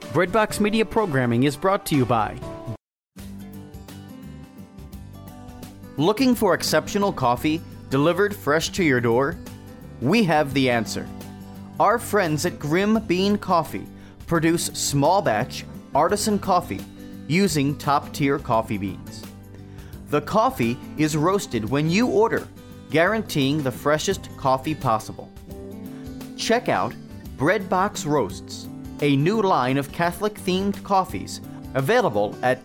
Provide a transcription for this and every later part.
Breadbox Media programming is brought to you by... Looking for exceptional coffee delivered fresh to your door? We have the answer. Our friends at Grim Bean Coffee produce small batch artisan coffee using top-tier coffee beans. The coffee is roasted when you order, guaranteeing the freshest coffee possible. Check out Breadbox Roasts, a new line of Catholic-themed coffees available at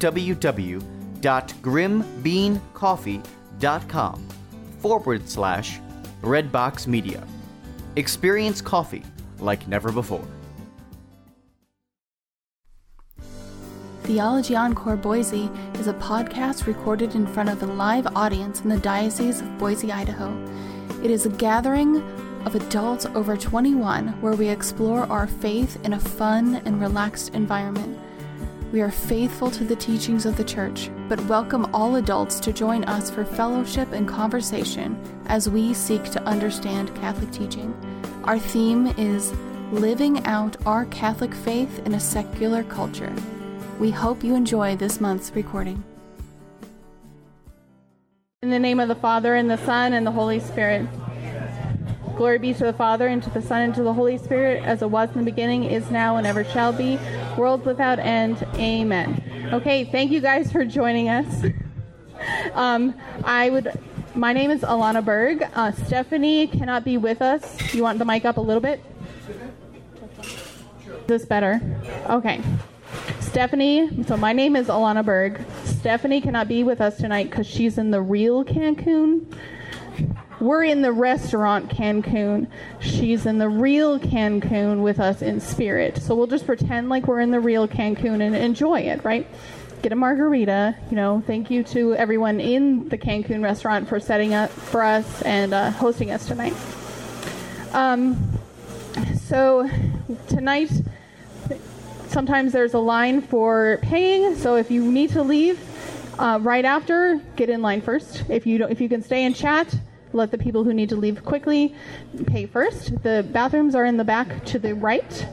www.grimbeancoffee.com/Breadbox Media. Experience coffee like never before. Theology Encore Boise is a podcast recorded in front of a live audience in the Diocese of Boise, Idaho. It is a gathering of adults over 21 where we explore our faith in a fun and relaxed environment. We are faithful to the teachings of the Church, but welcome all adults to join us for fellowship and conversation as we seek to understand Catholic teaching. Our theme is Living Out Our Catholic Faith in a Secular Culture. We hope you enjoy this month's recording. In the name of the Father, and the Son, and the Holy Spirit. Glory be to the Father, and to the Son, and to the Holy Spirit, as it was in the beginning, is now, and ever shall be, world without end. Amen. Okay, thank you guys for joining us. My name is Alana Berg. Stephanie cannot be with us. You want the mic up a little bit? Is this better? Okay. Stephanie, so my name is Alana Berg. Stephanie cannot be with us tonight because she's in the real Cancun. We're in the restaurant Cancun. She's in the real Cancun with us in spirit. So we'll just pretend like we're in the real Cancun and enjoy it, right? Get a margarita. Thank you to everyone in the Cancun restaurant for setting up for us and hosting us tonight. So tonight, sometimes there's a line for paying, so if you need to leave right after, get in line first. If you can stay and chat, let the people who need to leave quickly pay first. The bathrooms are in the back to the right.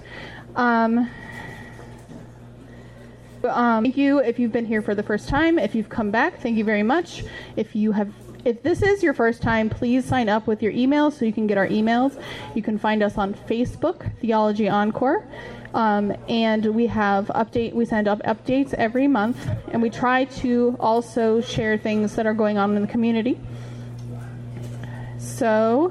Thank you if you've been here for the first time. If you've come back, thank you very much. If this is your first time, please sign up with your email so you can get our emails. You can find us on Facebook, Theology Encore. And we send up updates every month, and we try to also share things that are going on in the community. So,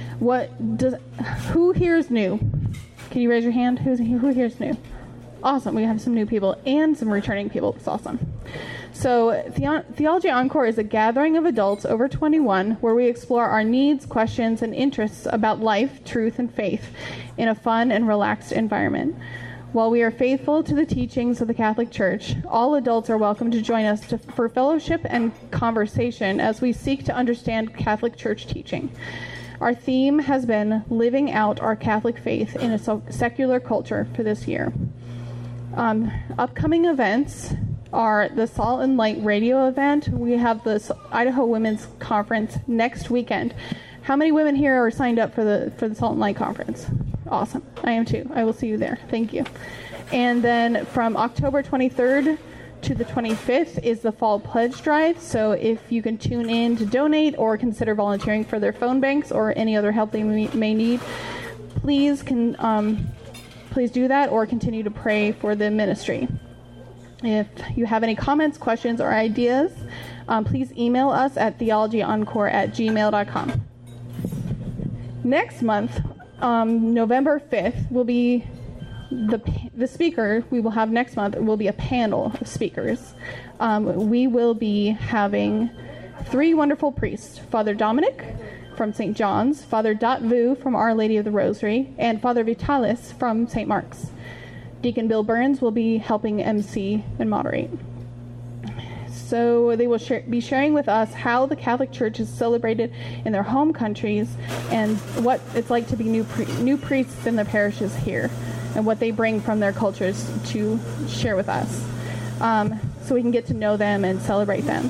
who here is new? Can you raise your hand? Who here is new? Awesome, we have some new people and some returning people. That's awesome. So, Theology Encore is a gathering of adults over 21 where we explore our needs, questions, and interests about life, truth, and faith in a fun and relaxed environment. While we are faithful to the teachings of the Catholic Church, all adults are welcome to join us for fellowship and conversation as we seek to understand Catholic Church teaching. Our theme has been Living Out Our Catholic Faith in a Secular Culture for this year. Upcoming events are the Salt and Light radio event. We have the Idaho Women's Conference next weekend. How many women here are signed up for the Salt and Light Conference? Awesome. I am too. I will see you there. Thank you. And then from October 23rd to the 25th is the Fall Pledge Drive. So if you can tune in to donate or consider volunteering for their phone banks or any other help they may need, please do that or continue to pray for the ministry. If you have any comments, questions, or ideas, please email us at theologyencore@gmail.com. Next month, November 5th, will be the speaker we will have next month will be a panel of speakers. We will be having 3 wonderful priests, Father Dominic from St. John's, Father Dot Vu from Our Lady of the Rosary, and Father Vitalis from St. Mark's. Deacon Bill Burns will be helping MC and moderate. So they will be sharing with us how the Catholic Church is celebrated in their home countries and what it's like to be new priests in their parishes here and what they bring from their cultures to share with us so we can get to know them and celebrate them.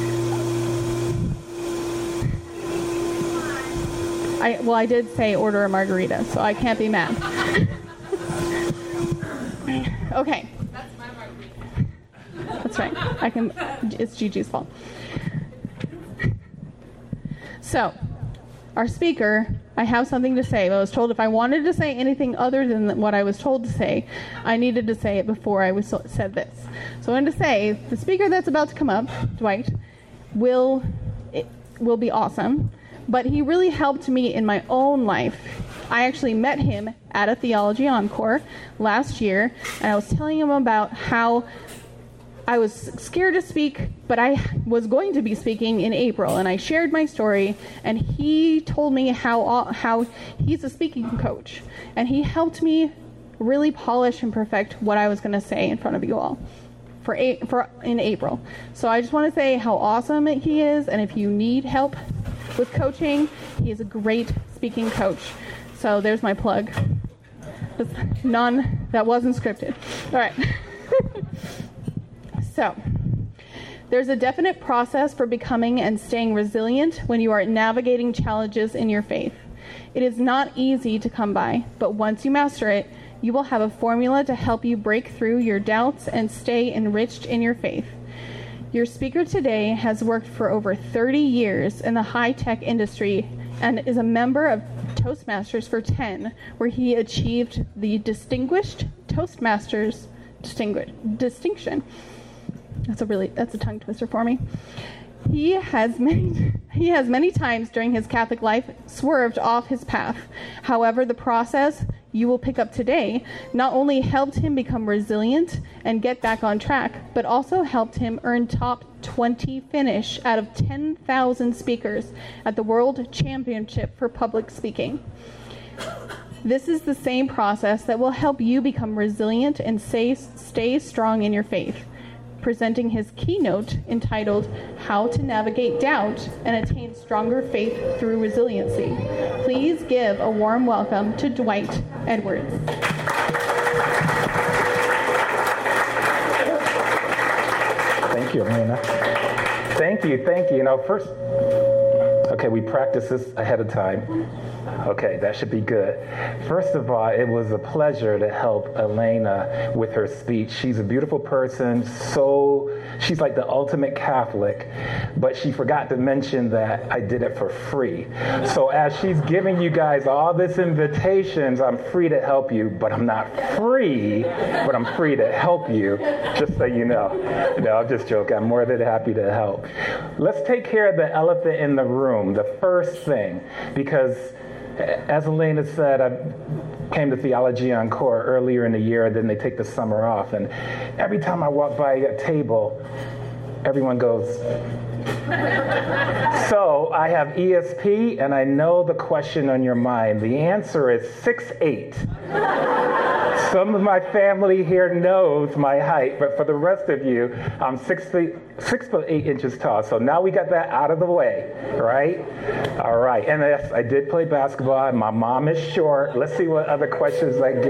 I did say order a margarita, so I can't be mad. Okay. That's my mark. That's right. It's Gigi's fault. So, our speaker, I have something to say. I was told if I wanted to say anything other than what I was told to say, I needed to say it before I said this. So I wanted to say, the speaker that's about to come up, Dwight, will be awesome, but he really helped me in my own life. I actually met him at a Theology Encore last year, and I was telling him about how I was scared to speak, but I was going to be speaking in April, and I shared my story, and he told me how he's a speaking coach, and he helped me really polish and perfect what I was going to say in front of you all in April. So I just want to say how awesome he is, and if you need help with coaching, he is a great speaking coach. So there's my plug. That wasn't scripted. All right. So, there's a definite process for becoming and staying resilient when you are navigating challenges in your faith. It is not easy to come by, but once you master it, you will have a formula to help you break through your doubts and stay enriched in your faith. Your speaker today has worked for over 30 years in the high-tech industry and is a member of Toastmasters for 10, where he achieved the Distinguished Toastmasters distinction. That's a tongue twister for me. He has many times during his Catholic life swerved off his path. However, the process you will pick up today not only helped him become resilient and get back on track, but also helped him earn top 20 finish out of 10,000 speakers at the World Championship for Public Speaking. This is the same process that will help you become resilient and stay strong in your faith. Presenting his keynote entitled How to Navigate Doubt and Attain Stronger Faith Through Resiliency. Please give a warm welcome to Dwight Edwards. Thank you, Elena. Thank you. First, okay, we practiced this ahead of time. Okay, that should be good. First of all, it was a pleasure to help Elena with her speech. She's a beautiful person, she's like the ultimate Catholic, but she forgot to mention that I did it for free. So as she's giving you guys all these invitations, I'm free to help you, but I'm not free, but I'm free to help you, just so you know. No, I'm just joking. I'm more than happy to help. Let's take care of the elephant in the room, the first thing, because as Elena said, I came to Theology Encore earlier in the year, and then they take the summer off. And every time I walk by a table, everyone goes. So I have ESP, and I know the question on your mind. The answer is 6'8". Some of my family here knows my height, but for the rest of you, I'm 6'8" tall. So now we got that out of the way, right? All right. And yes, I did play basketball. And my mom is short. Let's see what other questions I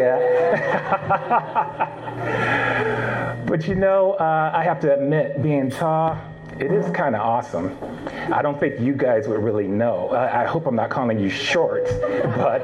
get. But I have to admit, being tall, it is kind of awesome. I don't think you guys would really know. I hope I'm not calling you short, but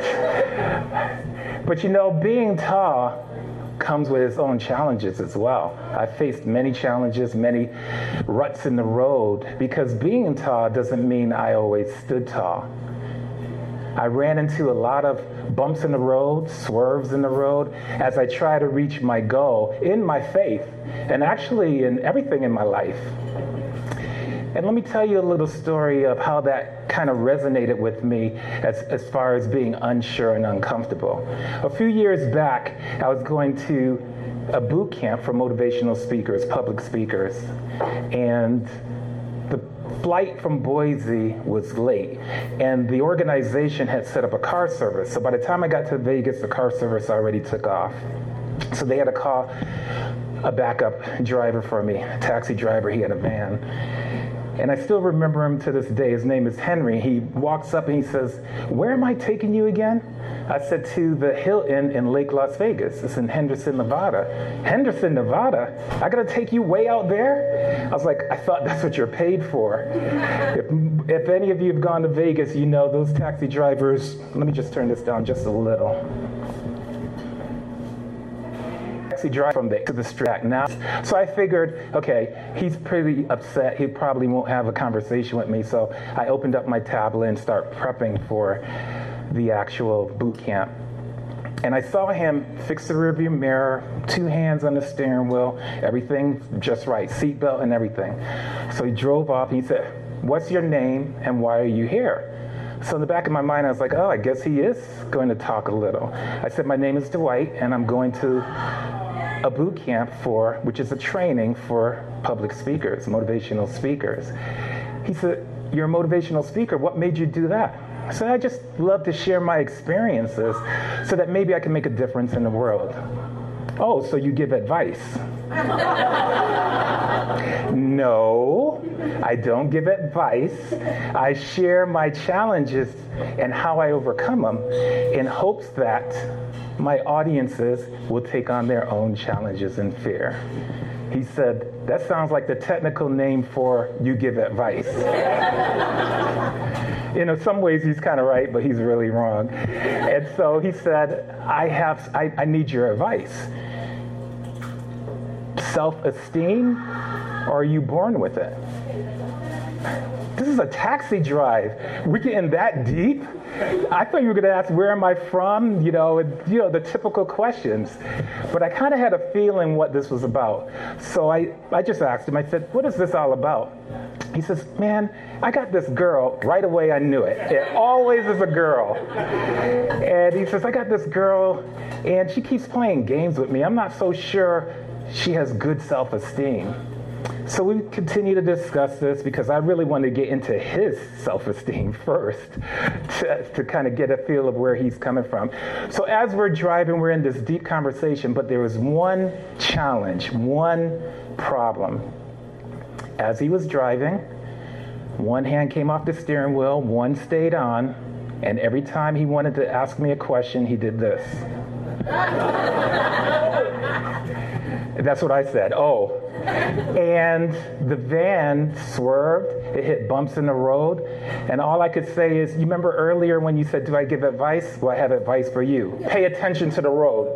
being tall comes with its own challenges as well. I've faced many challenges, many ruts in the road, because being tall doesn't mean I always stood tall. I ran into a lot of bumps in the road, swerves in the road, as I try to reach my goal in my faith, and actually in everything in my life. And let me tell you a little story of how that kind of resonated with me as far as being unsure and uncomfortable. A few years back, I was going to a boot camp for motivational speakers, public speakers, and the flight from Boise was late, and the organization had set up a car service. So by the time I got to Vegas, the car service already took off. So they had to call a backup driver for me, a taxi driver. He had a van. And I still remember him to this day. His name is Henry. He walks up and he says, "Where am I taking you again?" I said, "To the Hilton in Lake Las Vegas. It's in Henderson, Nevada." "Henderson, Nevada? I gotta take you way out there?" I was like, "I thought that's what you're paid for." If any of you have gone to Vegas, you know those taxi drivers. Let me just turn this down just a little. taxi drive from to the street now. So I figured, okay, he's pretty upset. He probably won't have a conversation with me. So I opened up my tablet and start prepping for the actual boot camp. And I saw him fix the rearview mirror, 2 hands on the steering wheel, everything just right, seatbelt and everything. So he drove off and he said, "What's your name and why are you here?" So in the back of my mind, I was like, oh, I guess he is going to talk a little. I said, "My name is Dwight and I'm going to a boot camp which is a training for public speakers, motivational speakers." He said, "You're a motivational speaker. What made you do that?" I said, "I just love to share my experiences so that maybe I can make a difference in the world." "Oh, so you give advice?" "No, I don't give advice. I share my challenges and how I overcome them in hopes that my audiences will take on their own challenges and fear." He said, "That sounds like the technical name for you give advice." In some ways he's kind of right, but he's really wrong. And so he said, I need your advice. Self-esteem, or are you born with it? This is a taxi drive. We're getting that deep? I thought you were going to ask, where am I from? The typical questions. But I kind of had a feeling what this was about. So I just asked him, I said, "What is this all about?" He says, "Man, I got this girl." Right away, I knew it. It always is a girl. And he says, "I got this girl, and she keeps playing games with me. I'm not so sure she has good self-esteem." So we continue to discuss this because I really wanted to get into his self-esteem first to kind of get a feel of where he's coming from. So as we're driving, we're in this deep conversation, but there was one challenge, one problem. As he was driving, one hand came off the steering wheel, one stayed on, and every time he wanted to ask me a question, he did this. That's what I said, "Oh." And the van swerved, it hit bumps in the road, and all I could say is, you remember earlier when you said, "Do I give advice?" Well, I have advice for you. Pay attention to the road.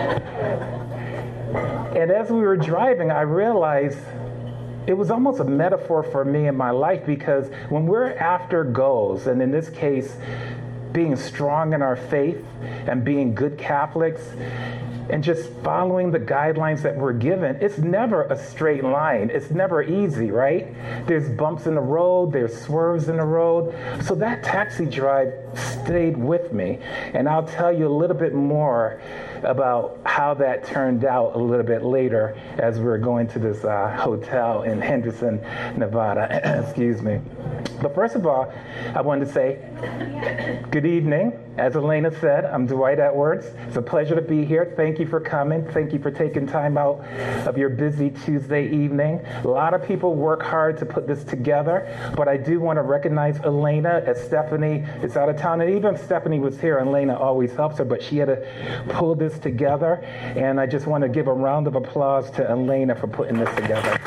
And as we were driving, I realized it was almost a metaphor for me in my life, because when we're after goals, and in this case, being strong in our faith and being good Catholics, and just following the guidelines that we're given, it's never a straight line. It's never easy, right? There's bumps in the road, there's swerves in the road. So that taxi drive stayed with me. And I'll tell you a little bit more about how that turned out a little bit later as we're going to this hotel in Henderson, Nevada. Excuse me. But first of all, I wanted to say good evening. As Elena said, I'm Dwight Edwards. It's a pleasure to be here. Thank you for coming. Thank you for taking time out of your busy Tuesday evening. A lot of people work hard to put this together, but I do want to recognize Elena, as Stephanie is out of town. And even if Stephanie was here, Elena always helps her, but she had to pull this together. And I just want to give a round of applause to Elena for putting this together.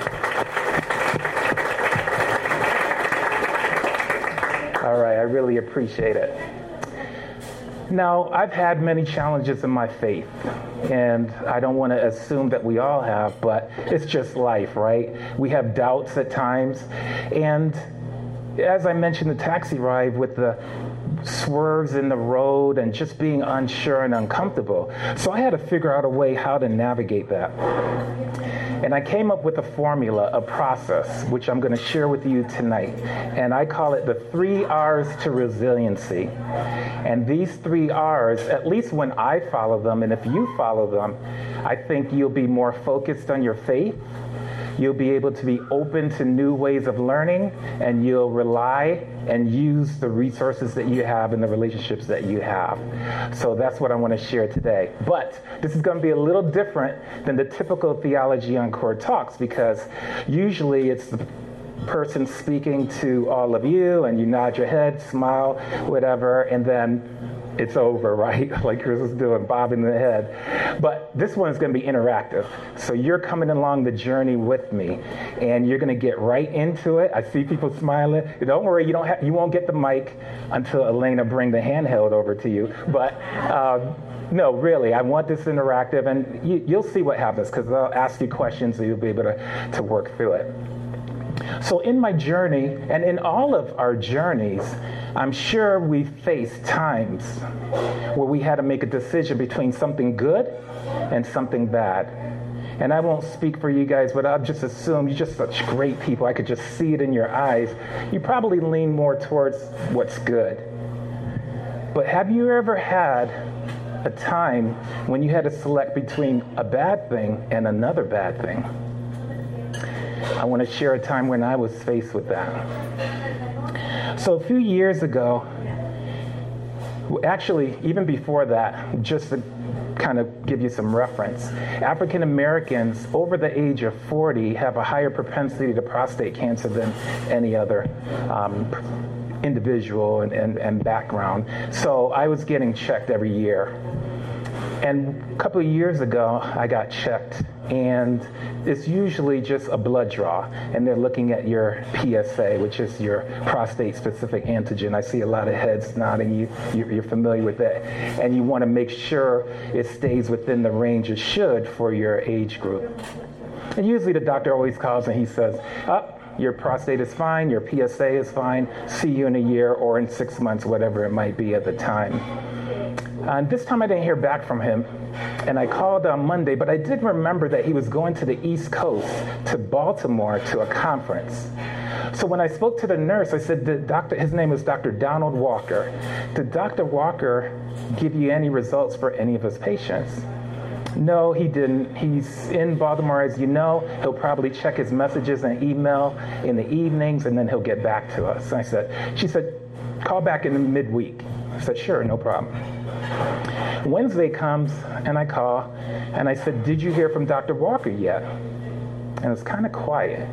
All right, I really appreciate it. Now, I've had many challenges in my faith, and I don't want to assume that we all have, but it's just life, right? We have doubts at times, and as I mentioned, the taxi ride with the swerves in the road and just being unsure and uncomfortable. So I had to figure out a way how to navigate that. And I came up with a formula, a process, which I'm going to share with you tonight. And I call it the 3 R's to resiliency. And these 3 R's, at least when I follow them, and if you follow them, I think you'll be more focused on your faith. You'll be able to be open to new ways of learning, and you'll rely and use the resources that you have and the relationships that you have. So that's what I want to share today. But this is going to be a little different than the typical Theology Encore talks, because usually it's the person speaking to all of you, and you nod your head, smile, whatever, and then it's over, right? Like Chris is doing, bobbing the head. But this one is going to be interactive. So you're coming along the journey with me, and you're going to get right into it. I see people smiling. Don't worry, you won't get the mic until Elena bring the handheld over to you. But no, really, I want this interactive, and you'll see what happens, because I'll ask you questions, and you'll be able to work through it. So in my journey, and in all of our journeys, I'm sure we faced times where we had to make a decision between something good and something bad. And I won't speak for you guys, but I'll just assume you're just such great people. I could just see it in your eyes. You probably lean more towards what's good. But have you ever had a time when you had to select between a bad thing and another bad thing? I want to share a time when I was faced with that. So a few years ago, actually, even before that, just to kind of give you some reference, African Americans over the age of 40 have a higher propensity to prostate cancer than any other individual and background. So I was getting checked every year. And a couple of years ago, I got checked, and it's usually just a blood draw, and they're looking at your PSA, which is your prostate-specific antigen. I see a lot of heads nodding. You're familiar with that, and you want to make sure it stays within the range it should for your age group. And usually the doctor always calls and he says, your prostate is fine, your PSA is fine, see you in a year or in 6 months, whatever it might be at the time. And this time I didn't hear back from him, and I called on Monday, but I did remember that he was going to the East Coast, to Baltimore, to a conference. So when I spoke to the nurse, I said, his name is Dr. Donald Walker. Did Dr. Walker give you any results for any of his patients? No, he didn't. He's in Baltimore, as you know. He'll probably check his messages and email in the evenings, and then he'll get back to us. She said, call back in the midweek. I said, sure, no problem. Wednesday comes, and I call, and I said, did you hear from Dr. Walker yet? And it's kind of quiet.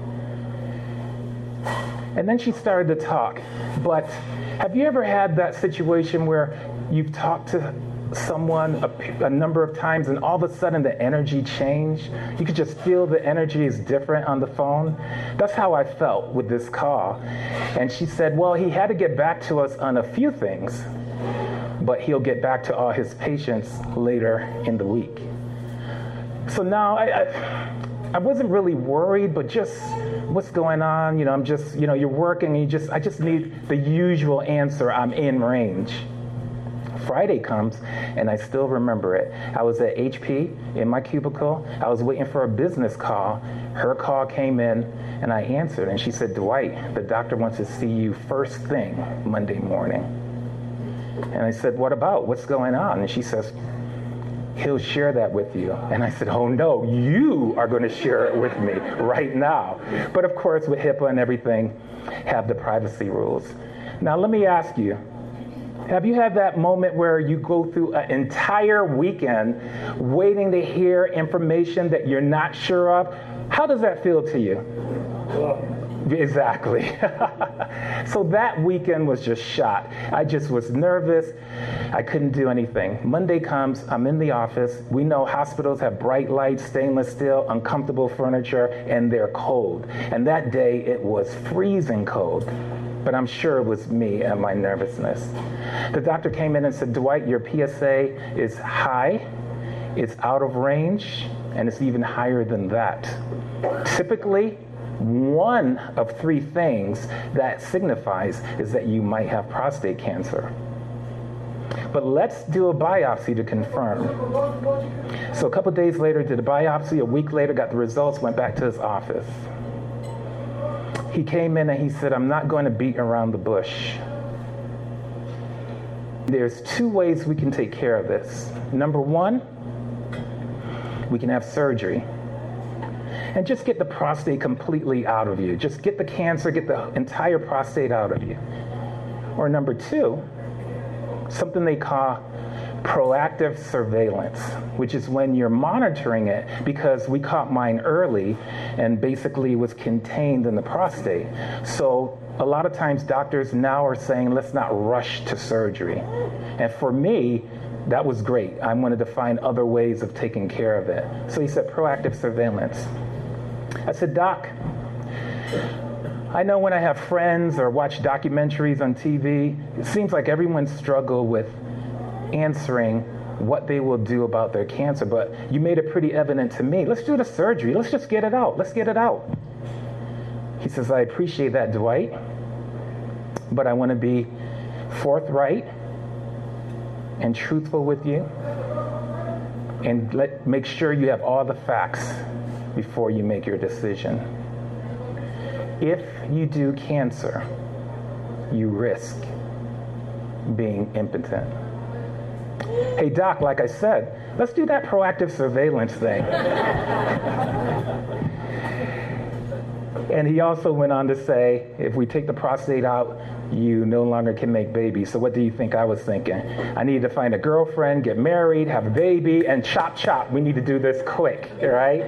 And then she started to talk. But have you ever had that situation where you've talked to someone a number of times, and all of a sudden the energy changed? You could just feel the energy is different on the phone. That's how I felt with this call. And she said, well, he had to get back to us on a few things, but he'll get back to all his patients later in the week. So now I wasn't really worried, but just what's going on? I'm just, you're working, and I just need the usual answer. I'm in range. Friday comes, and I still remember it. I was at HP in my cubicle. I was waiting for a business call. Her call came in, and I answered, and she said, Dwight, the doctor wants to see you first thing Monday morning. And I said, what about? What's going on? And she says, he'll share that with you. And I said, oh no, you are going to share it with me right now. But of course, with HIPAA and everything, have the privacy rules. Now let me ask you, have you had that moment where you go through an entire weekend waiting to hear information that you're not sure of? How does that feel to you? Exactly. So that weekend was just shot. I just was nervous. I couldn't do anything. Monday comes, I'm in the office. We know hospitals have bright lights, stainless steel, uncomfortable furniture, and they're cold. And that day it was freezing cold. But I'm sure it was me and my nervousness. The doctor came in and said, Dwight, your PSA is high, it's out of range, and it's even higher than that. Typically, one of three things that signifies is that you might have prostate cancer. But let's do a biopsy to confirm. So a couple days later, did a biopsy. A week later, got the results, went back to his office. He came in and he said, I'm not going to beat around the bush. There's two ways we can take care of this. Number one, we can have surgery and just get the prostate completely out of you. Just get the cancer, get the entire prostate out of you. Or number two, something they call proactive surveillance, which is when you're monitoring it, because we caught mine early and basically was contained in the prostate. So a lot of times doctors now are saying, let's not rush to surgery. And for me, that was great. I wanted to find other ways of taking care of it. So he said, proactive surveillance. I said, Doc, I know when I have friends or watch documentaries on TV, it seems like everyone struggles with answering what they will do about their cancer, but you made it pretty evident to me. Let's do the surgery. Let's just get it out. Let's get it out. He says, I appreciate that, Dwight, but I want to be forthright and truthful with you, and make sure you have all the facts before you make your decision. If you do cancer, you risk being impotent. Hey, Doc, like I said, let's do that proactive surveillance thing. And he also went on to say, if we take the prostate out, you no longer can make babies. So what do you think I was thinking? I need to find a girlfriend, get married, have a baby, and chop, chop. We need to do this quick, right?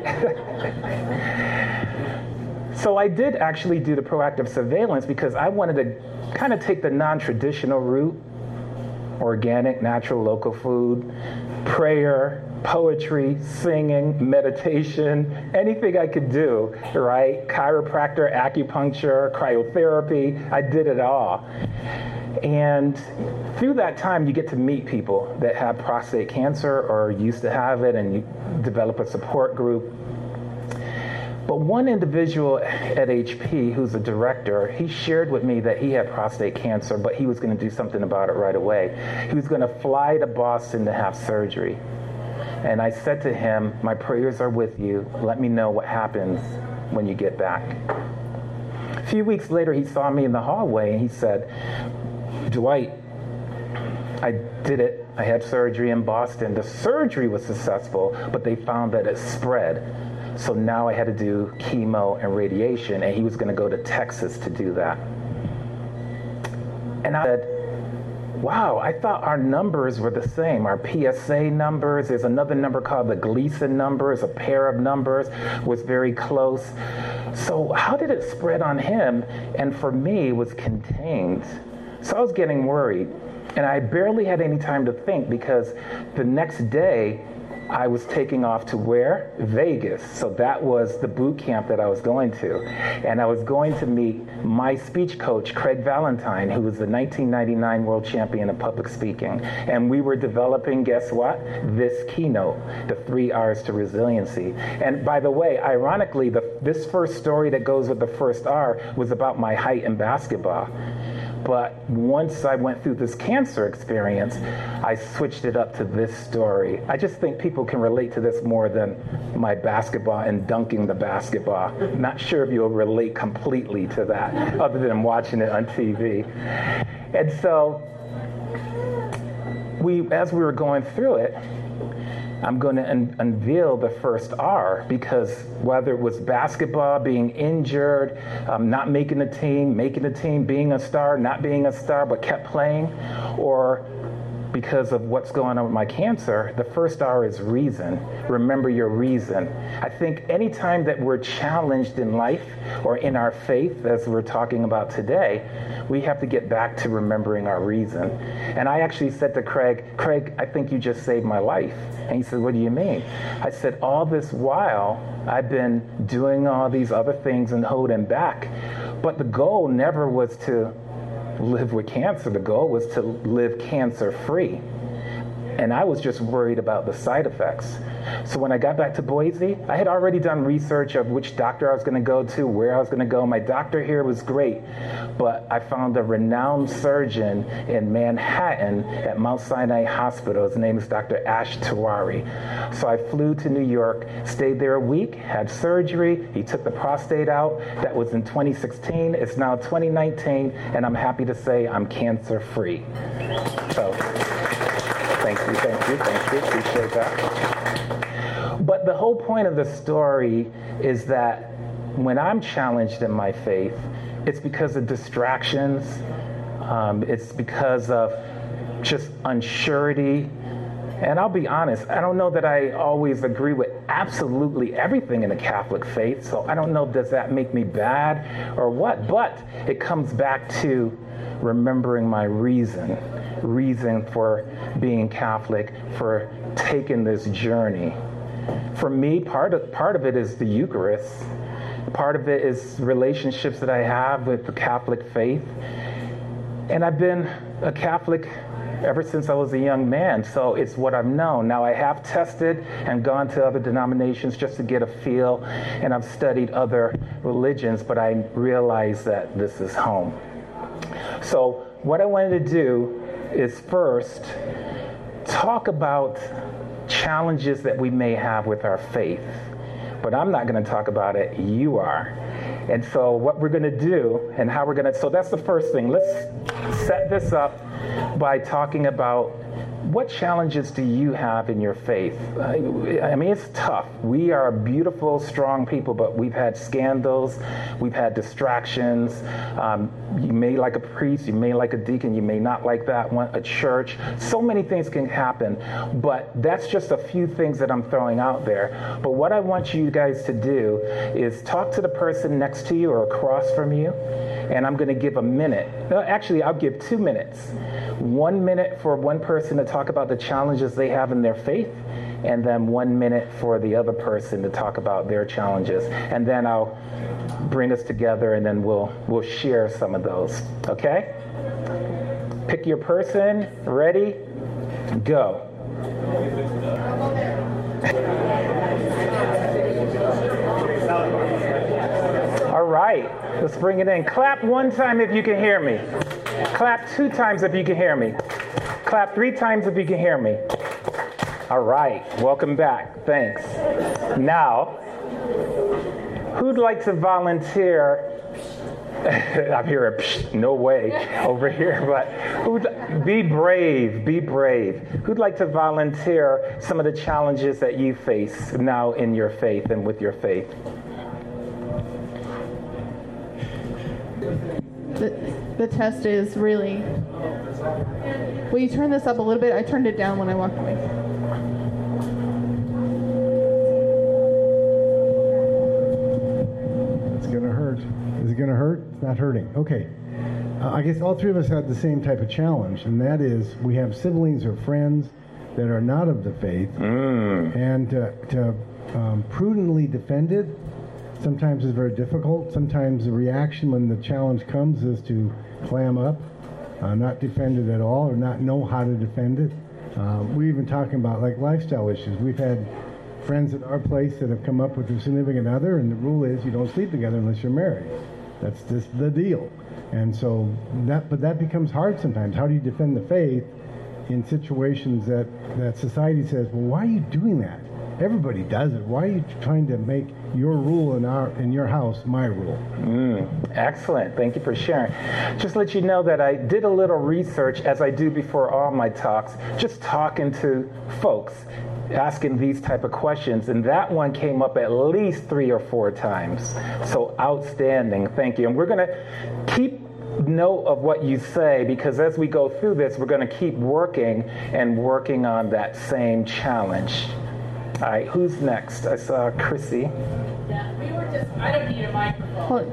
So I did actually do the proactive surveillance because I wanted to kind of take the non-traditional route: organic, natural, local food, prayer, poetry, singing, meditation, anything I could do, right? Chiropractor, acupuncture, cryotherapy, I did it all. And through that time, you get to meet people that have prostate cancer or used to have it, and you develop a support group. But one individual at HP, who's a director, he shared with me that he had prostate cancer, but he was going to do something about it right away. He was going to fly to Boston to have surgery. And I said to him, my prayers are with you. Let me know what happens when you get back. A few weeks later, he saw me in the hallway, and he said, Dwight, I did it. I had surgery in Boston. The surgery was successful, but they found that it spread. So now I had to do chemo and radiation, and he was going to go to Texas to do that. And I said, wow, I thought our numbers were the same. Our PSA numbers, there's another number called the Gleason numbers, a pair of numbers was very close. So how did it spread on him? And for me, it was contained. So I was getting worried. And I barely had any time to think, because the next day, I was taking off to where? Vegas. So that was the boot camp that I was going to. And I was going to meet my speech coach, Craig Valentine, who was the 1999 world champion of public speaking. And we were developing, guess what? This keynote, the 3 R's to resiliency. And by the way, ironically, this first story that goes with the first R was about my height in basketball. But once I went through this cancer experience, I switched it up to this story. I just think people can relate to this more than my basketball and dunking the basketball. Not sure if you'll relate completely to that, other than watching it on TV. And so, as we were going through it, I'm going to unveil the first R, because whether it was basketball, being injured, not making the team, being a star, not being a star, but kept playing, or because of what's going on with my cancer, the first R is reason. Remember your reason. I think anytime that we're challenged in life or in our faith, as we're talking about today, we have to get back to remembering our reason. And I actually said to Craig, I think you just saved my life. And he said, what do you mean? I said, all this while, I've been doing all these other things and holding back. But the goal never was to live with cancer. The goal was to live cancer-free. And I was just worried about the side effects. So when I got back to Boise, I had already done research of which doctor I was going to go to, where I was going to go. My doctor here was great, but I found a renowned surgeon in Manhattan at Mount Sinai Hospital. His name is Dr. Ash Tiwari. So I flew to New York, stayed there a week, had surgery. He took the prostate out. That was in 2016. It's now 2019, and I'm happy to say I'm cancer-free. So thank you, appreciate that. But the whole point of the story is that when I'm challenged in my faith, it's because of distractions, it's because of just unsurety, And I'll be honest, I don't know that I always agree with absolutely everything in the Catholic faith, so I don't know, does that make me bad or what? But it comes back to remembering my reason for being Catholic, for taking this journey. For me, part of it is the Eucharist. Part of it is relationships that I have with the Catholic faith. And I've been a Catholic ever since I was a young man, so it's what I've known. Now, I have tested and gone to other denominations just to get a feel, and I've studied other religions, but I realize that this is home. So what I wanted to do is first talk about challenges that we may have with our faith. But I'm not going to talk about it, you are. And so what we're going to do and how we're going to, so that's the first thing. Let's set this up by talking about what challenges do you have in your faith? I mean, it's tough. We are beautiful, strong people, but we've had scandals, we've had distractions. You may like a priest, you may like a deacon, you may not like that one, a church. So many things can happen, but that's just a few things that I'm throwing out there. But what I want you guys to do is talk to the person next to you or across from you, and I'm going to give a minute. Actually, I'll give 2 minutes. 1 minute for one person to talk about the challenges they have in their faith, and then 1 minute for the other person to talk about their challenges. And then I'll bring us together, and then we'll share some of those. Okay? Pick your person. Ready? Go. All right. Let's bring it in. Clap 1 time if you can hear me. Clap 2 times if you can hear me. Clap 3 times if you can hear me. All right, welcome back. Thanks. Now, who'd like to volunteer? I'm hearing a psh, no way over here, but be brave, be brave. Who'd like to volunteer some of the challenges that you face now in your faith and with your faith? The test is really... Will you turn this up a little bit? I turned it down when I walked away. It's going to hurt. Is it going to hurt? It's not hurting. Okay. I guess all three of us had the same type of challenge, and that is we have siblings or friends that are not of the faith, and to prudently defend it sometimes is very difficult. Sometimes the reaction when the challenge comes is to clam up, not defend it at all, or not know how to defend it. We're even talking about like lifestyle issues. We've had friends at our place that have come up with their significant other, and the rule is you don't sleep together unless you're married. That's just the deal. And so that becomes hard sometimes. How do you defend the faith in situations that society says, well, why are you doing that? Everybody does it. Why are you trying to make your rule in your house my rule? Excellent. Thank you for sharing. Just to let you know that I did a little research, as I do before all my talks, just talking to folks, asking these type of questions, and that one came up at least 3 or 4 times. So outstanding. Thank you. And we're going to keep note of what you say, because as we go through this, we're going to keep working on that same challenge. All right, who's next? I saw Chrissy. Yeah, I don't need a microphone.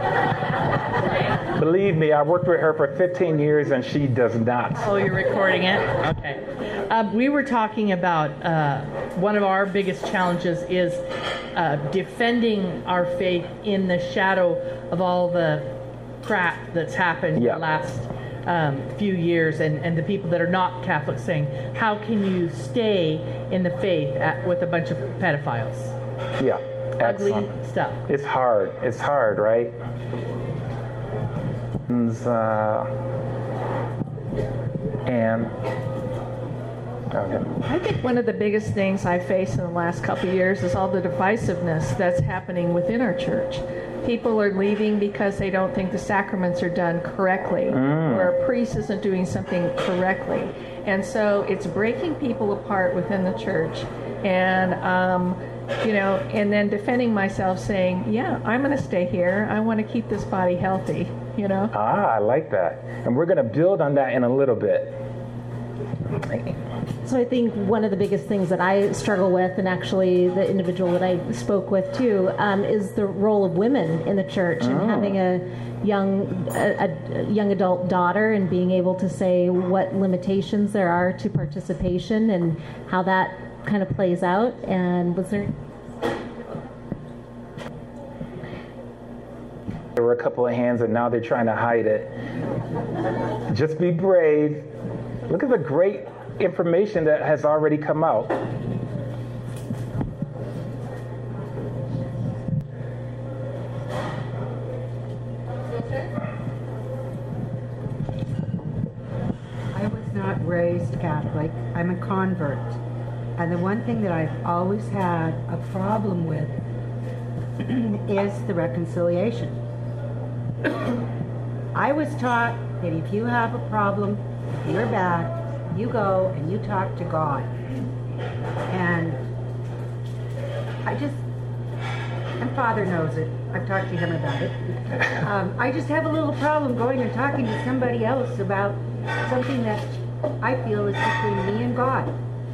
Believe me, I worked with her for 15 years and she does not. Oh, you're recording it? Okay. We were talking about one of our biggest challenges is defending our faith in the shadow of all the crap that's happened in the last few years, and the people that are not Catholic saying, how can you stay in the faith with a bunch of pedophiles? Yeah, excellent. Ugly stuff. It's hard, right? And okay. I think one of the biggest things I faced in the last couple of years is all the divisiveness that's happening within our church. People are leaving because they don't think the sacraments are done correctly, or a priest isn't doing something correctly. And so it's breaking people apart within the church. And, and then defending myself saying, yeah, I'm going to stay here. I want to keep this body healthy, I like that. And we're going to build on that in a little bit. So I think one of the biggest things that I struggle with, and actually the individual that I spoke with too, is the role of women in the church and having a young adult daughter and being able to say what limitations there are to participation and how that kind of plays out. And was there... There were a couple of hands, and now they're trying to hide it. Just be brave. Look at the great information that has already come out. I was not raised Catholic. I'm a convert. And the one thing that I've always had a problem with is the reconciliation. I was taught that if you have a problem, if you're bad, you go and you talk to God. And and Father knows it. I've talked to him about it. I just have a little problem going and talking to somebody else about something that I feel is between me and God.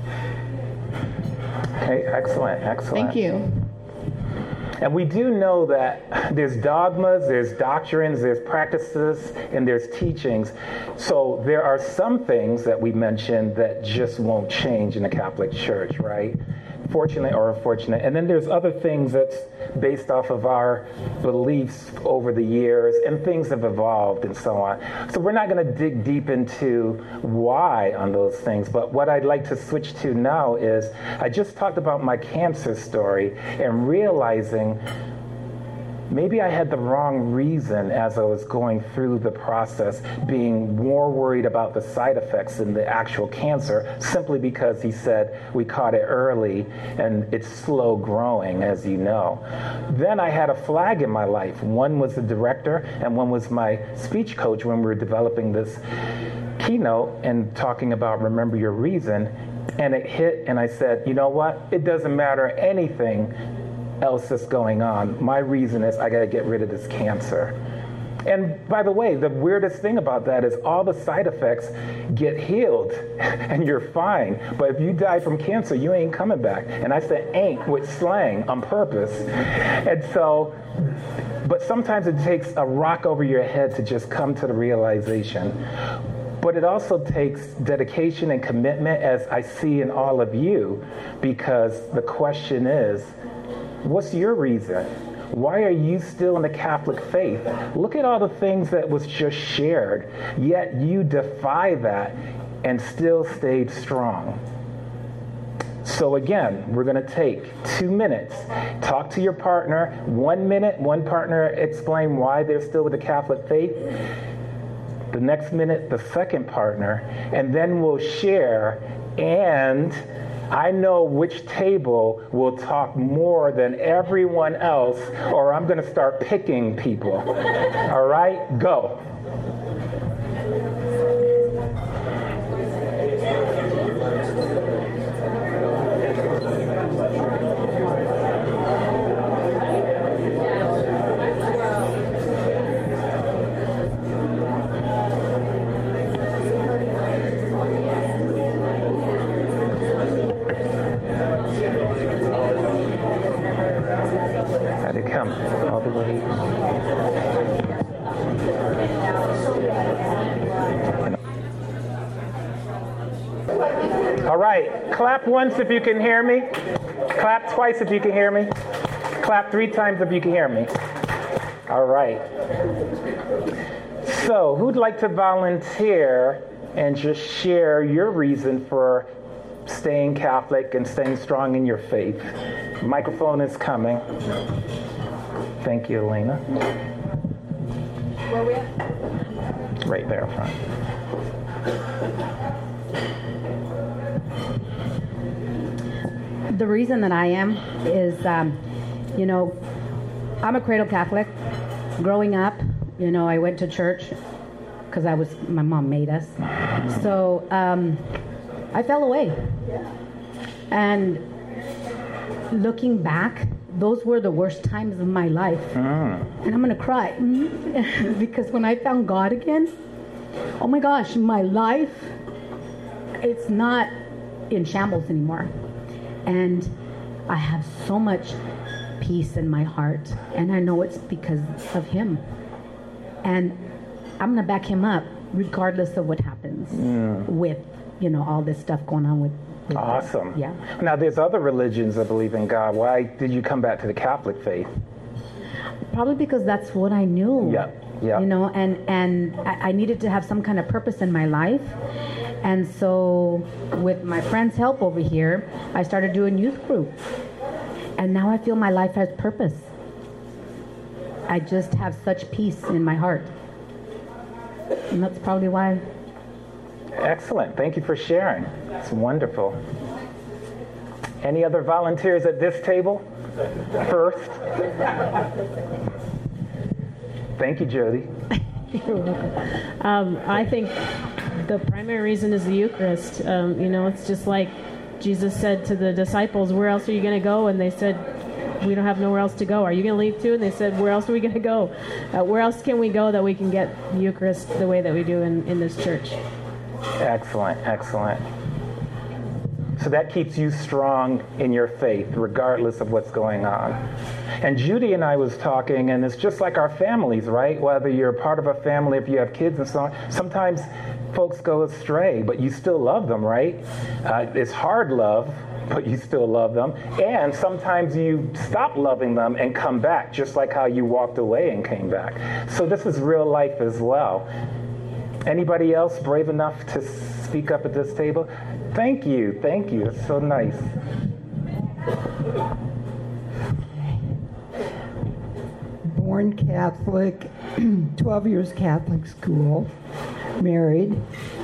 Okay, excellent. Thank you. And we do know that there's dogmas, there's doctrines, there's practices, and there's teachings. So there are some things that we mentioned that just won't change in the Catholic Church, right? Fortunate or unfortunate. And then there's other things that's based off of our beliefs over the years, and things have evolved and so on. So we're not going to dig deep into why on those things, but what I'd like to switch to now is I just talked about my cancer story and realizing maybe I had the wrong reason as I was going through the process, being more worried about the side effects than the actual cancer, simply because he said we caught it early and it's slow growing, as you know. Then I had a flag in my life. One was the director and one was my speech coach when we were developing this keynote and talking about remember your reason. And it hit and I said, you know what? It doesn't matter anything else that's going on. My reason is I got to get rid of this cancer. And by the way, the weirdest thing about that is all the side effects get healed and you're fine. But if you die from cancer, you ain't coming back. And I said ain't with slang on purpose. And so, but sometimes it takes a rock over your head to just come to the realization. But it also takes dedication and commitment, as I see in all of you, because the question is, what's your reason? Why are you still in the Catholic faith? Look at all the things that was just shared, yet you defy that and still stayed strong. So again, we're going to take 2 minutes. Talk to your partner. 1 minute, one partner explain why they're still with the Catholic faith. The next minute, the second partner, and then we'll share, and I know which table will talk more than everyone else, or I'm going to start picking people. All right, go. Come all the way. All right, clap once if you can hear me. Clap twice if you can hear me. Clap 3 times if you can hear me. All right. So, who'd like to volunteer and just share your reason for staying Catholic and staying strong in your faith? Microphone is coming. Thank you, Elena. Where are we at? Right there in front. The reason that I am is, you know, I'm a cradle Catholic. Growing up, you know, I went to church because my mom made us. So I fell away. And looking back, those were the worst times of my life. And I'm going to cry because when I found God again, oh my gosh, my life, it's not in shambles anymore. And I have so much peace in my heart, and I know it's because of him. And I'm going to back him up regardless of what happens with, all this stuff going on with Awesome. Yeah. Now, there's other religions that believe in God. Why did you come back to the Catholic faith? Probably because that's what I knew. Yeah. And I needed to have some kind of purpose in my life. And so with my friend's help over here, I started doing youth group. And now I feel my life has purpose. I just have such peace in my heart. And that's probably why. Excellent. Thank you for sharing. It's wonderful. Any other volunteers at this table? First. Thank you, Jody. You're welcome. I think the primary reason is the Eucharist. It's just like Jesus said to the disciples, where else are you going to go? And they said, we don't have nowhere else to go. Are you going to leave too? And they said, where else are we going to go? Where else can we go that we can get the Eucharist the way that we do in this church? Excellent, excellent. So that keeps you strong in your faith, regardless of what's going on. And Judy and I was talking, and it's just like our families, right? Whether you're a part of a family, if you have kids and so on, sometimes folks go astray, but you still love them, right? It's hard love, but you still love them. And sometimes you stop loving them and come back, just like how you walked away and came back. So this is real life as well. Anybody else brave enough to speak up at this table? Thank you. It's so nice. Born Catholic, 12 years Catholic school, married.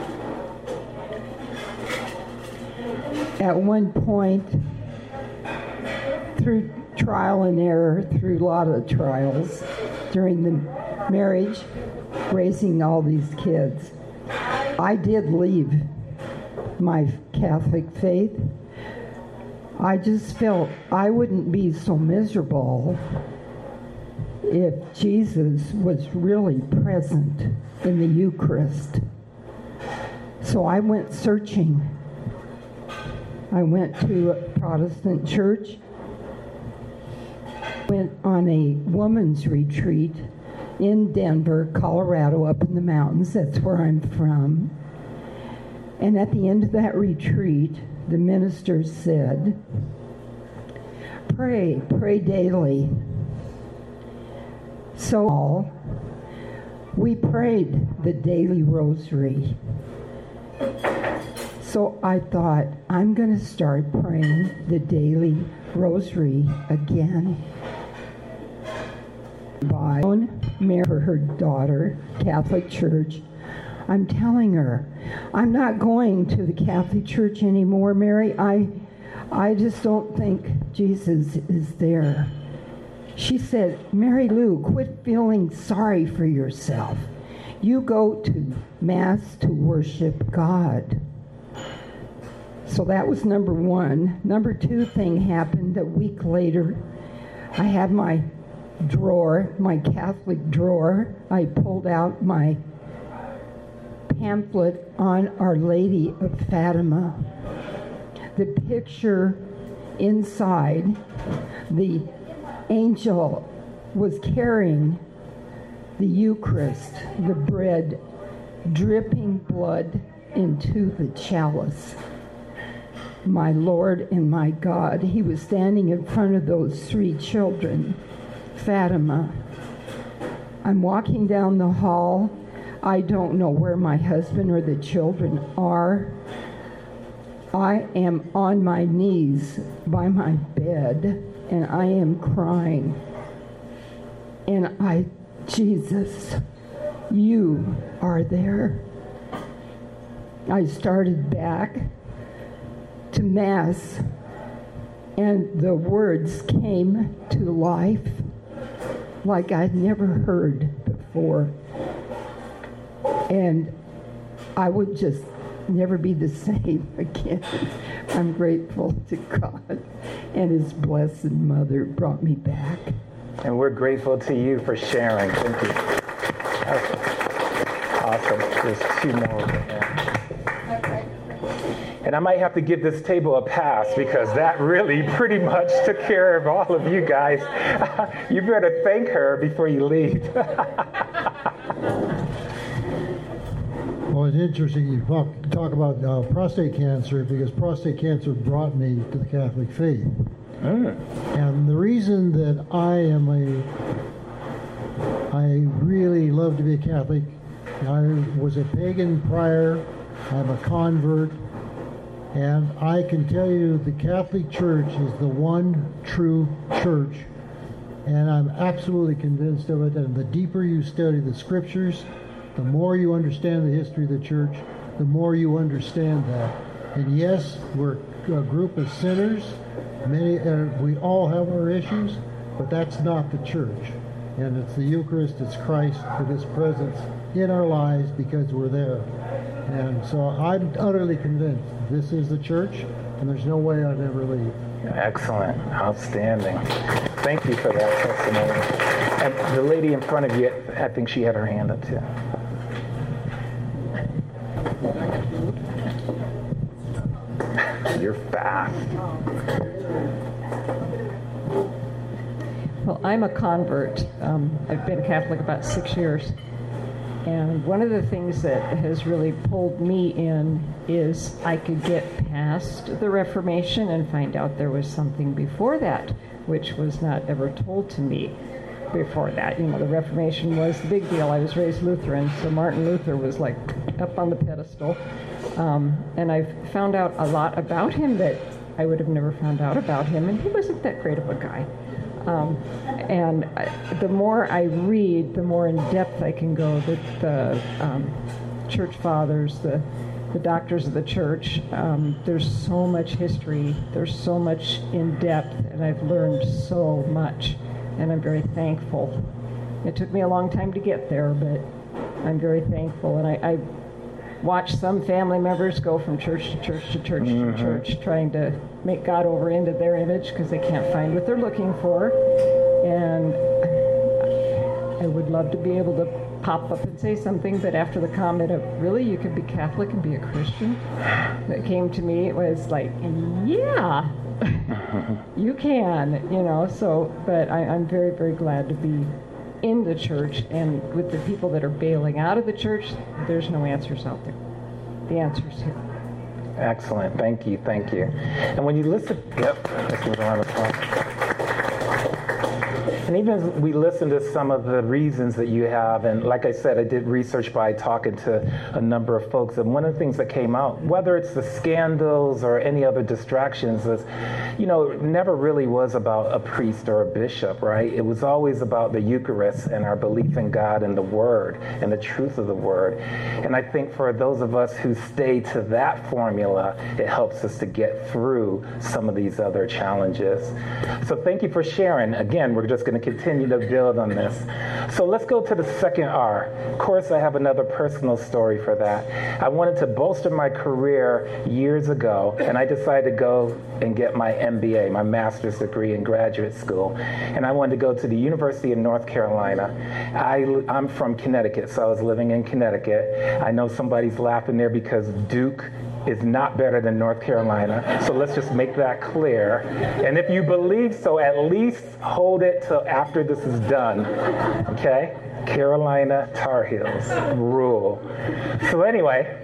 At one point, through trial and error, through a lot of trials during the marriage, raising all these kids, I did leave my Catholic faith. I just felt I wouldn't be so miserable if Jesus was really present in the Eucharist. So I went searching. I went to a Protestant church, went on a woman's retreat in Denver, Colorado, up in the mountains. That's where I'm from. And at the end of that retreat, the minister said, pray daily. So we prayed the daily rosary. So I thought, I'm going to start praying the daily rosary again. By Mary for her daughter, Catholic Church. I'm telling her, I'm not going to the Catholic Church anymore, Mary. I just don't think Jesus is there. She said, Mary Lou, quit feeling sorry for yourself. You go to Mass to worship God. So that was number one. Number two thing happened a week later. I had my drawer, my Catholic drawer. I pulled out my pamphlet on Our Lady of Fatima. The picture inside, the angel was carrying the Eucharist, the bread, dripping blood into the chalice. My Lord and my God, he was standing in front of those three children, Fatima. I'm walking down the hall. I don't know where my husband or the children are. I am on my knees by my bed, and I am crying. And Jesus, you are there. I started back to Mass, and the words came to life like I'd never heard before. And I would just never be the same again. I'm grateful to God and His Blessed Mother brought me back. And we're grateful to you for sharing. Thank you. Awesome. There's two more over there. And And I might have to give this table a pass because that really pretty much took care of all of you guys. You better thank her before you leave. Well, it's interesting you talk about prostate cancer, because prostate cancer brought me to the Catholic faith. And the reason that I really love to be a Catholic, I was a pagan prior, I'm a convert, and I can tell you the Catholic Church is the one true church, and I'm absolutely convinced of it. And the deeper you study the scriptures, the more you understand the history of the church, the more you understand that. And yes, we're a group of sinners. We all have our issues, but that's not the church. And it's the Eucharist, it's Christ, with His presence in our lives because we're there. And so I'm utterly convinced this is the church, and there's no way I'd ever leave. Excellent. Outstanding. Thank you for that testimony. And the lady in front of you, I think she had her hand up too. You're fast. Well, I'm a convert. I've been Catholic about 6 years. And one of the things that has really pulled me in is I could get past the Reformation and find out there was something before that, which was not ever told to me before that. You know, the Reformation was the big deal. I was raised Lutheran, so Martin Luther was like up on the pedestal. And I've found out a lot about him that I would have never found out about him, and he wasn't that great of a guy. The more I read, the more in depth I can go. The church fathers, the doctors of the church, there's so much history, there's so much in depth, and I've learned so much, and I'm very thankful. It took me a long time to get there, but I'm very thankful, and I watch some family members go from church to church to church to church, trying to make God over into their image because they can't find what they're looking for. And I would love to be able to pop up and say something, but after the comment of, really, you could be Catholic and be a Christian, that came to me, it was like, yeah, you can, you know. So, but I'm very, very glad to be in the church, and with the people that are bailing out of the church, there's no answers out there. The answer's here. Excellent. Thank you. Thank you. And when you listen, let's move around the front. And even as we listen to some of the reasons that you have, and like I said, I did research by talking to a number of folks, and one of the things that came out, whether it's the scandals or any other distractions, is, you know, it never really was about a priest or a bishop, right? It was always about the Eucharist and our belief in God and the Word and the truth of the Word. And I think for those of us who stay to that formula, it helps us to get through some of these other challenges. So thank you for sharing. Again, we're just going to continue to build on this. So let's go to the second R. Of course, I have another personal story for that. I wanted to bolster my career years ago, and I decided to go and get my MBA, my master's degree in graduate school. And I wanted to go to the University of North Carolina. I'm from Connecticut, so I was living in Connecticut. I know somebody's laughing there because Duke is not better than North Carolina. So let's just make that clear. And if you believe so, at least hold it till after this is done. Okay? Carolina Tar Heels rule. So anyway,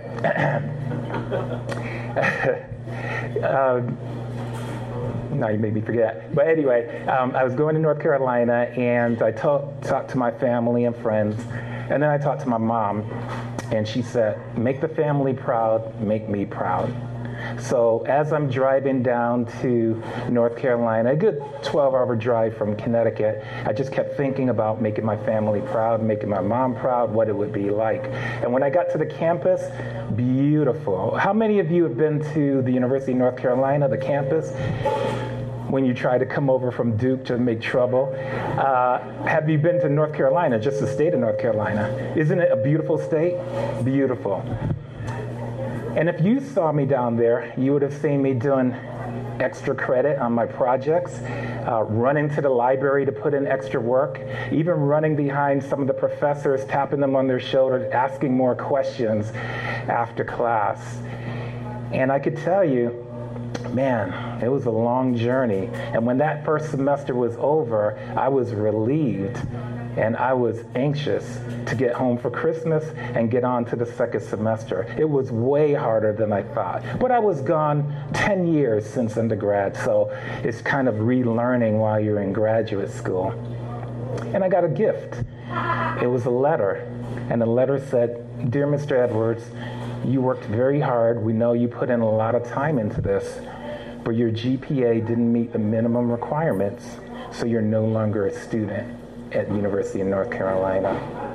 now you made me forget. But anyway, I was going to North Carolina, and I talked to my family and friends, and then I talked to my mom. And she said, make the family proud, make me proud. So as I'm driving down to North Carolina, a good 12-hour drive from Connecticut, I just kept thinking about making my family proud, making my mom proud, what it would be like. And when I got to the campus, beautiful. How many of you have been to the University of North Carolina, the campus? When you try to come over from Duke to make trouble. Have you been to North Carolina, just the state of North Carolina? Isn't it a beautiful state? Beautiful. And if you saw me down there, you would have seen me doing extra credit on my projects, running to the library to put in extra work, even running behind some of the professors, tapping them on their shoulder, asking more questions after class. And I could tell you, man, it was a long journey. And when that first semester was over, I was relieved and I was anxious to get home for Christmas and get on to the second semester. It was way harder than I thought. But I was gone 10 years since undergrad, so it's kind of relearning while you're in graduate school. And I got a gift. It was a letter. And the letter said, "Dear Mr. Edwards, you worked very hard. We know you put in a lot of time into this, but your GPA didn't meet the minimum requirements, so you're no longer a student at the University of North Carolina."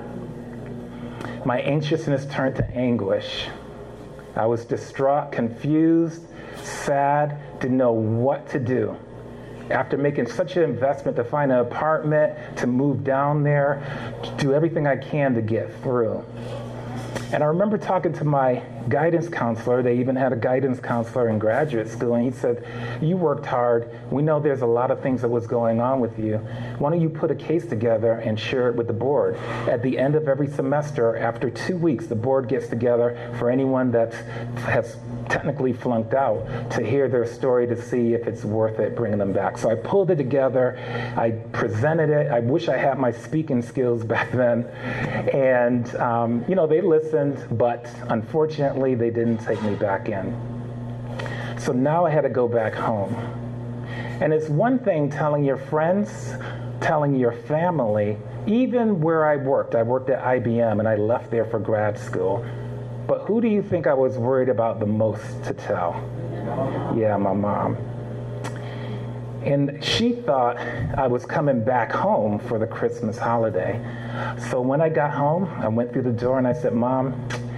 My anxiousness turned to anguish. I was distraught, confused, sad, didn't know what to do. After making such an investment to find an apartment, to move down there, to do everything I can to get through. And I remember talking to my guidance counselor. They even had a guidance counselor in graduate school, and he said, "You worked hard. We know there's a lot of things that was going on with you. Why don't you put a case together and share it with the board?" At the end of every semester, after 2 weeks, the board gets together for anyone that has technically flunked out to hear their story to see if it's worth it bringing them back. So I pulled it together. I presented it. I wish I had my speaking skills back then. And, they listened, but unfortunately, they didn't take me back in. So now I had to go back home. And it's one thing telling your friends, telling your family, even where I worked at IBM, and I left there for grad school. But who do you think I was worried about the most to tell? Yeah, my mom. And she thought I was coming back home for the Christmas holiday. So when I got home, I went through the door and I said, "Mom,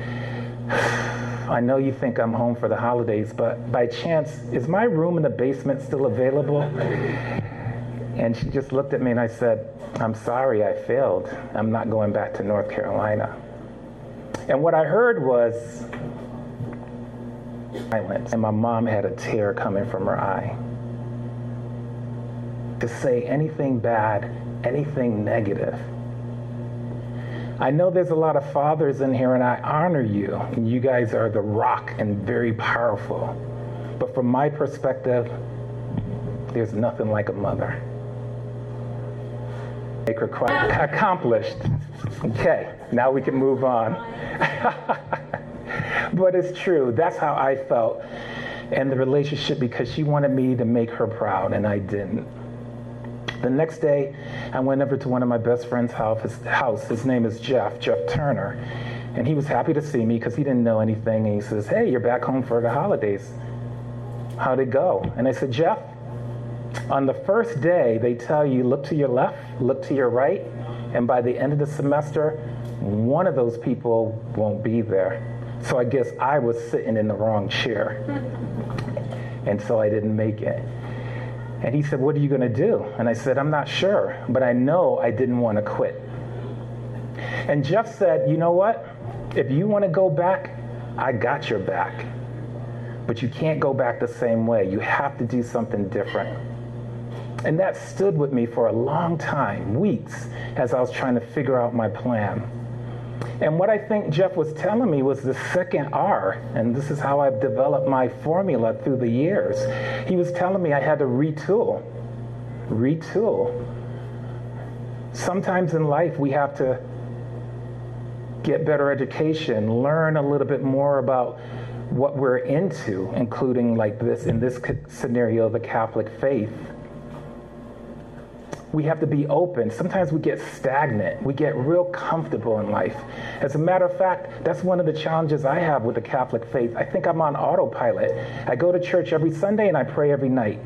I know you think I'm home for the holidays, but by chance, is my room in the basement still available?" And she just looked at me and I said, "I'm sorry, I failed. I'm not going back to North Carolina." And what I heard was silence, and my mom had a tear coming from her eye. To say anything bad, anything negative. I know there's a lot of fathers in here, and I honor you. You guys are the rock and very powerful. But from my perspective, there's nothing like a mother. Make her quite accomplished. Okay, now we can move on. But it's true. That's how I felt in the relationship, because she wanted me to make her proud, and I didn't. The next day, I went over to one of my best friend's house. His name is Jeff Turner. And he was happy to see me because he didn't know anything. And he says, "Hey, you're back home for the holidays. How'd it go?" And I said, "Jeff, on the first day, they tell you, look to your left, look to your right. And by the end of the semester, one of those people won't be there. So I guess I was sitting in the wrong chair. And so I didn't make it." And he said, "What are you going to do?" And I said, "I'm not sure, but I know I didn't want to quit." And Jeff said, "You know what? If you want to go back, I got your back. But you can't go back the same way. You have to do something different." And that stood with me for a long time, weeks, as I was trying to figure out my plan. And what I think Jeff was telling me was the second R, and this is how I've developed my formula through the years. He was telling me I had to retool. Sometimes in life we have to get better education, learn a little bit more about what we're into, including like this, in this scenario, the Catholic faith. We have to be open. Sometimes we get stagnant. We get real comfortable in life. As a matter of fact, that's one of the challenges I have with the Catholic faith. I think I'm on autopilot. I go to church every Sunday and I pray every night.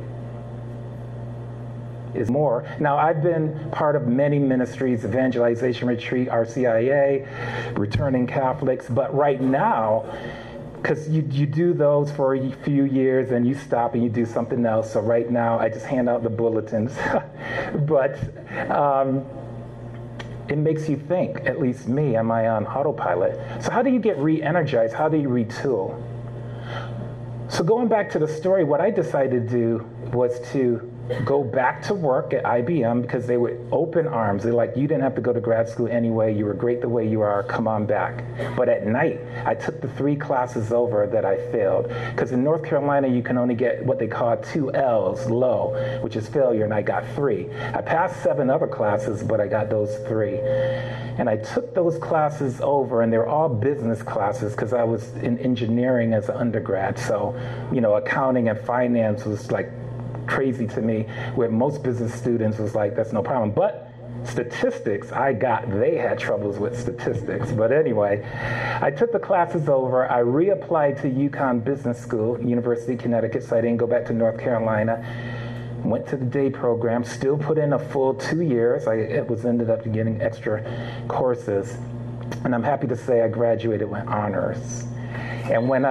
Is more. Now, I've been part of many ministries, Evangelization Retreat, RCIA, Returning Catholics, but right now, because you do those for a few years and you stop and you do something else. So right now, I just hand out the bulletins. But it makes you think, at least me, am I on autopilot? So how do you get re-energized? How do you retool? So going back to the story, what I decided to do was to go back to work at IBM because they were open arms. They're like, you didn't have to go to grad school anyway. You were great the way you are. Come on back. But at night, I took the 3 classes over that I failed. Because in North Carolina, you can only get what they call 2 L's, low, which is failure, and I got 3. I passed 7 other classes, but I got those 3. And I took those classes over, and they're all business classes because I was in engineering as an undergrad. So, accounting and finance was like crazy to me, where most business students was like, that's no problem. But statistics, they had troubles with statistics. But anyway, I took the classes over. I reapplied to UConn Business School, University of Connecticut, so I didn't go back to North Carolina. Went to the day program, still put in a full 2 years. I ended up getting extra courses. And I'm happy to say I graduated with honors. And when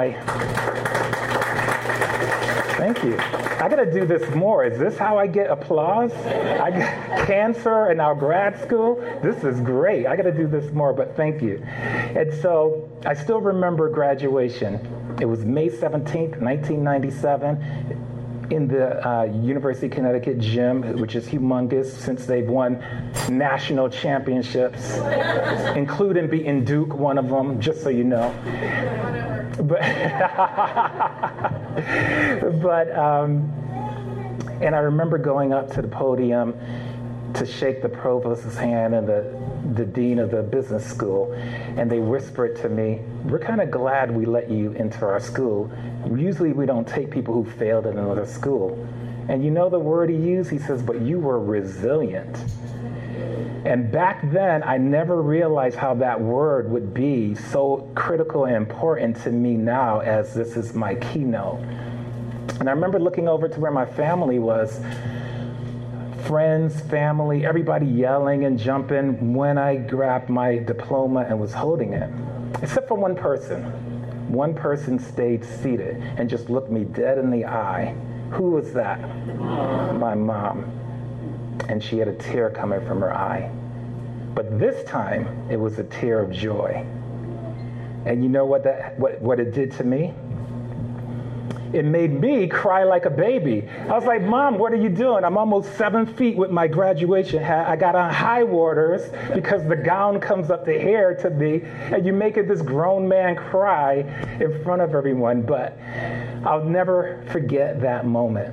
thank you. I got to do this more. Is this how I get applause? I got cancer and now grad school. This is great. I got to do this more, but thank you. And so I still remember graduation. It was May 17th, 1997. In the University of Connecticut gym, which is humongous since they've won national championships, including beating Duke, one of them, just so you know. And I remember going up to the podium to shake the provost's hand and the dean of the business school, and they whispered to me, we're kind of glad we let you into our school. Usually we don't take people who failed at another school. And you know the word he used? He says, but you were resilient. And back then, I never realized how that word would be so critical and important to me now, as this is my keynote. And I remember looking over to where my family was, friends, family, everybody yelling and jumping when I grabbed my diploma and was holding it. Except for one person. One person stayed seated and just looked me dead in the eye. Who was that? My mom. And she had a tear coming from her eye. But this time, it was a tear of joy. And you know what it did to me? It made me cry like a baby. I was like, Mom, what are you doing? I'm almost 7 feet with my graduation hat. I got on high waters because the gown comes up to here to me, and you make this grown man cry in front of everyone. But I'll never forget that moment.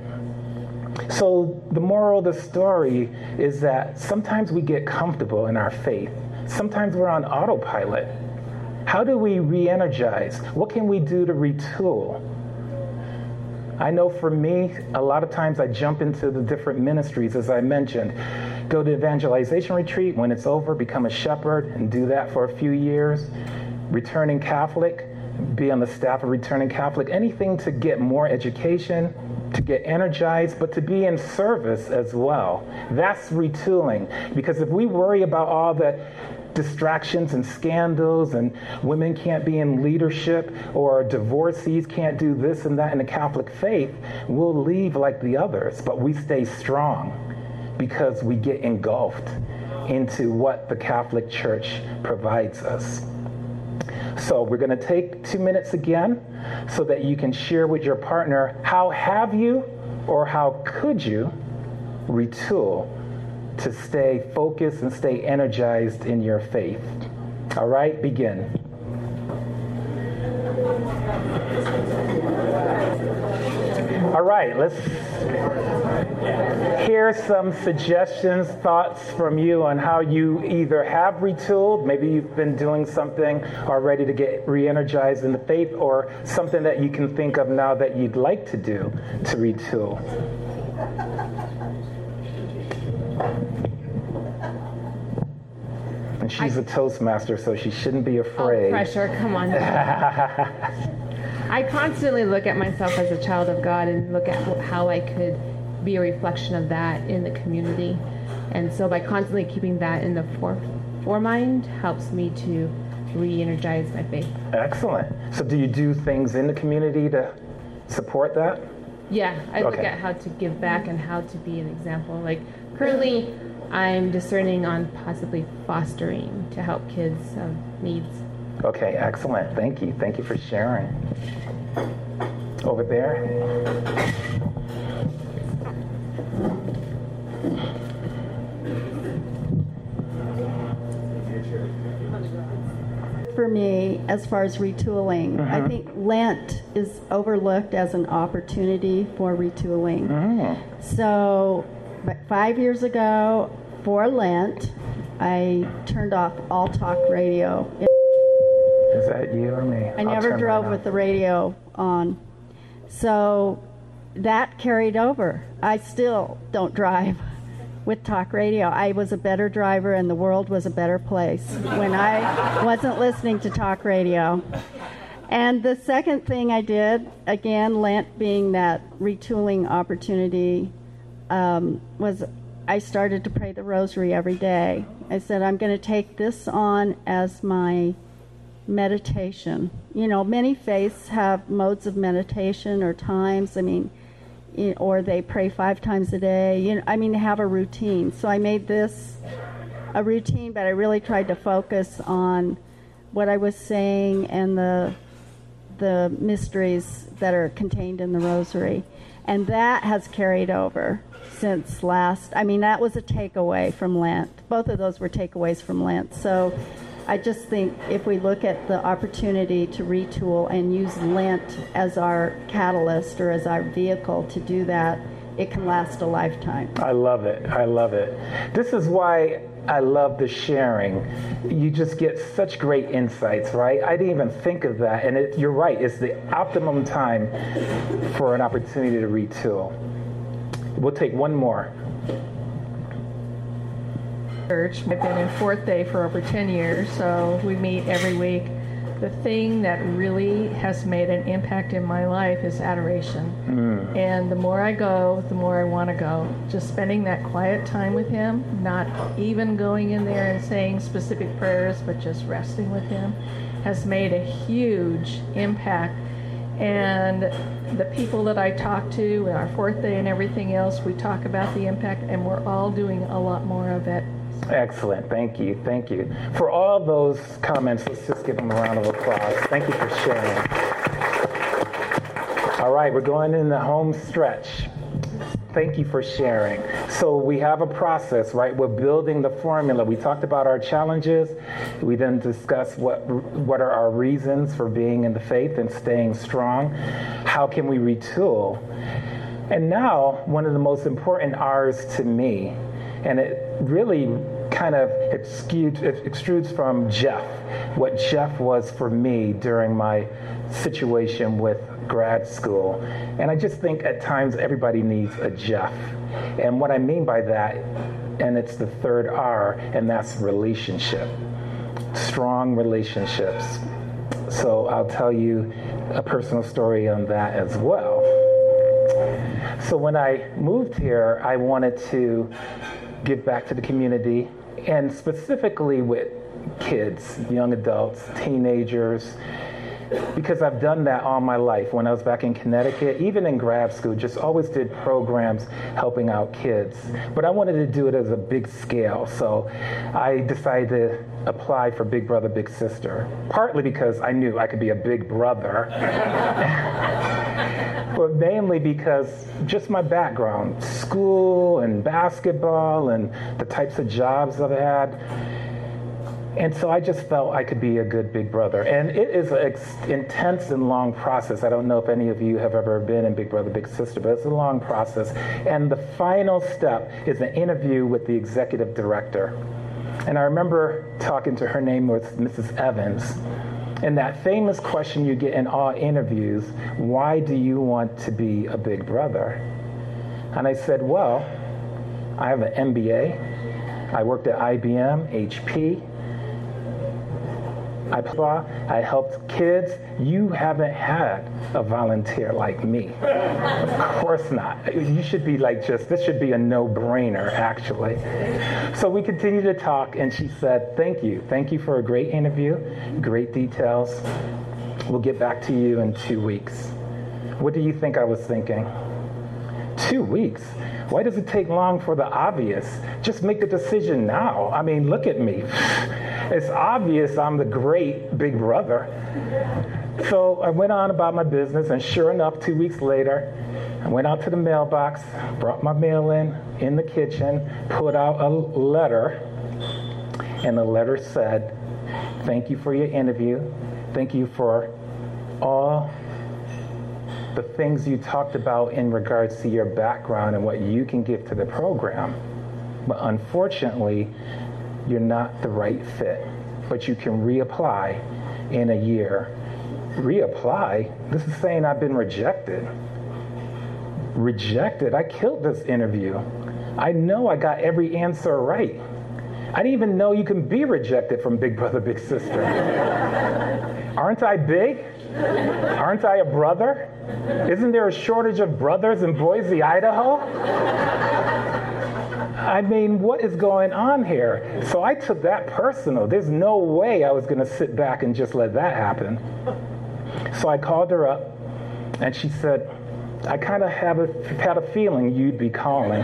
So the moral of the story is that sometimes we get comfortable in our faith. Sometimes we're on autopilot. How do we re-energize? What can we do to retool? I know for me, a lot of times I jump into the different ministries, as I mentioned. Go to evangelization retreat. When it's over, become a shepherd and do that for a few years. Returning Catholic, be on the staff of Returning Catholic. Anything to get more education, to get energized, but to be in service as well. That's retooling. Because if we worry about all the distractions and scandals and women can't be in leadership or divorcees can't do this and that in the Catholic faith, we'll leave like the others, but we stay strong because we get engulfed into what the Catholic Church provides us. So we're going to take 2 minutes again so that you can share with your partner, how have you or how could you retool to stay focused and stay energized in your faith. All right, begin. All right, let's hear some suggestions, thoughts from you on how you either have retooled, maybe you've been doing something already to get re-energized in the faith, or something that you can think of now that you'd like to do to retool. And she's a Toastmaster, so she shouldn't be afraid. Oh, pressure, come on. I constantly look at myself as a child of God and look at how I could be a reflection of that in the community. And so by constantly keeping that in the foremind helps me to re-energize my faith. Excellent. So do you do things in the community to support that? Yeah, I look at how to give back and how to be an example. Like currently, I'm discerning on possibly fostering to help kids of needs. Okay, excellent. Thank you. Thank you for sharing. Over there. for me as far as retooling. I think Lent is overlooked as an opportunity for retooling. So, but 5 years ago, for Lent, I turned off all talk radio. Is that you or me? I never drove with the radio on. So that carried over. I still don't drive with talk radio. I was a better driver and the world was a better place when I wasn't listening to talk radio. And the second thing I did, again, Lent being that retooling opportunity, was I started to pray the rosary every day. I said, I'm going to take this on as my meditation. You know, many faiths have modes of meditation or times. I mean, or they pray 5 times a day. You know, I mean, have a routine. So I made this a routine, but I really tried to focus on what I was saying and the mysteries that are contained in the rosary. And that has carried over since last. I mean, that was a takeaway from Lent. Both of those were takeaways from Lent. So I just think if we look at the opportunity to retool and use Lent as our catalyst or as our vehicle to do that, it can last a lifetime. I love it. I love it. This is why I love the sharing. You just get such great insights, right? I didn't even think of that. And you're right. It's the optimum time for an opportunity to retool. We'll take one more. Church. I've been in Fourth Day for over 10 years, so we meet every week. The thing that really has made an impact in my life is adoration. And the more I go, the more I want to go. Just spending that quiet time with Him, not even going in there and saying specific prayers, but just resting with Him, has made a huge impact. And the people that I talk to in our Fourth Day and everything else, we talk about the impact, and we're all doing a lot more of it. Excellent. Thank you. Thank you. For all those comments, let's just give them a round of applause. Thank you for sharing. All right, we're going in the home stretch. Thank you for sharing. So we have a process, right? We're building the formula. We talked about our challenges. We then discussed what are our reasons for being in the faith and staying strong. How can we retool? And now, one of the most important R's to me, and it really kind of extrudes from Jeff, what Jeff was for me during my situation with grad school. And I just think at times everybody needs a Jeff. And what I mean by that, and it's the third R, and that's relationship. Strong relationships. So I'll tell you a personal story on that as well. So when I moved here, I wanted to give back to the community, and specifically with kids, young adults, teenagers, because I've done that all my life. When I was back in Connecticut, even in grad school, just always did programs helping out kids. But I wanted to do it as a big scale, so I decided to apply for Big Brother, Big Sister, partly because I knew I could be a big brother, but mainly because just my background, school and basketball and the types of jobs I've had. And so I just felt I could be a good big brother. And it is an intense and long process. I don't know if any of you have ever been in Big Brother, Big Sister, but it's a long process. And the final step is an interview with the executive director. And I remember talking to her, name was Mrs. Evans. And that famous question you get in all interviews, why do you want to be a big brother? And I said, well, I have an MBA. I worked at IBM, HP. I helped kids. You haven't had a volunteer like me. Of course not. You should be like this should be a no-brainer, actually. So we continued to talk, and she said, thank you. Thank you for a great interview, great details. We'll get back to you in 2 weeks. What do you think I was thinking? 2 weeks? Why does it take long for the obvious? Just make the decision now. I mean, look at me. It's obvious I'm the great big brother. So I went on about my business, and sure enough, 2 weeks later, I went out to the mailbox, brought my mail in the kitchen, put out a letter, and the letter said, Thank you for your interview. Thank you for all the things you talked about in regards to your background and what you can give to the program. But unfortunately, you're not the right fit. But you can reapply in a year. Reapply? This is saying I've been rejected. Rejected? I killed this interview. I know I got every answer right. I didn't even know you can be rejected from Big Brother, Big Sister. Aren't I big? Aren't I a brother? Isn't there a shortage of brothers in Boise, Idaho? I mean, what is going on here? So I took that personal. There's no way I was going to sit back and just let that happen. So I called her up, and she said, I kind of had a feeling you'd be calling.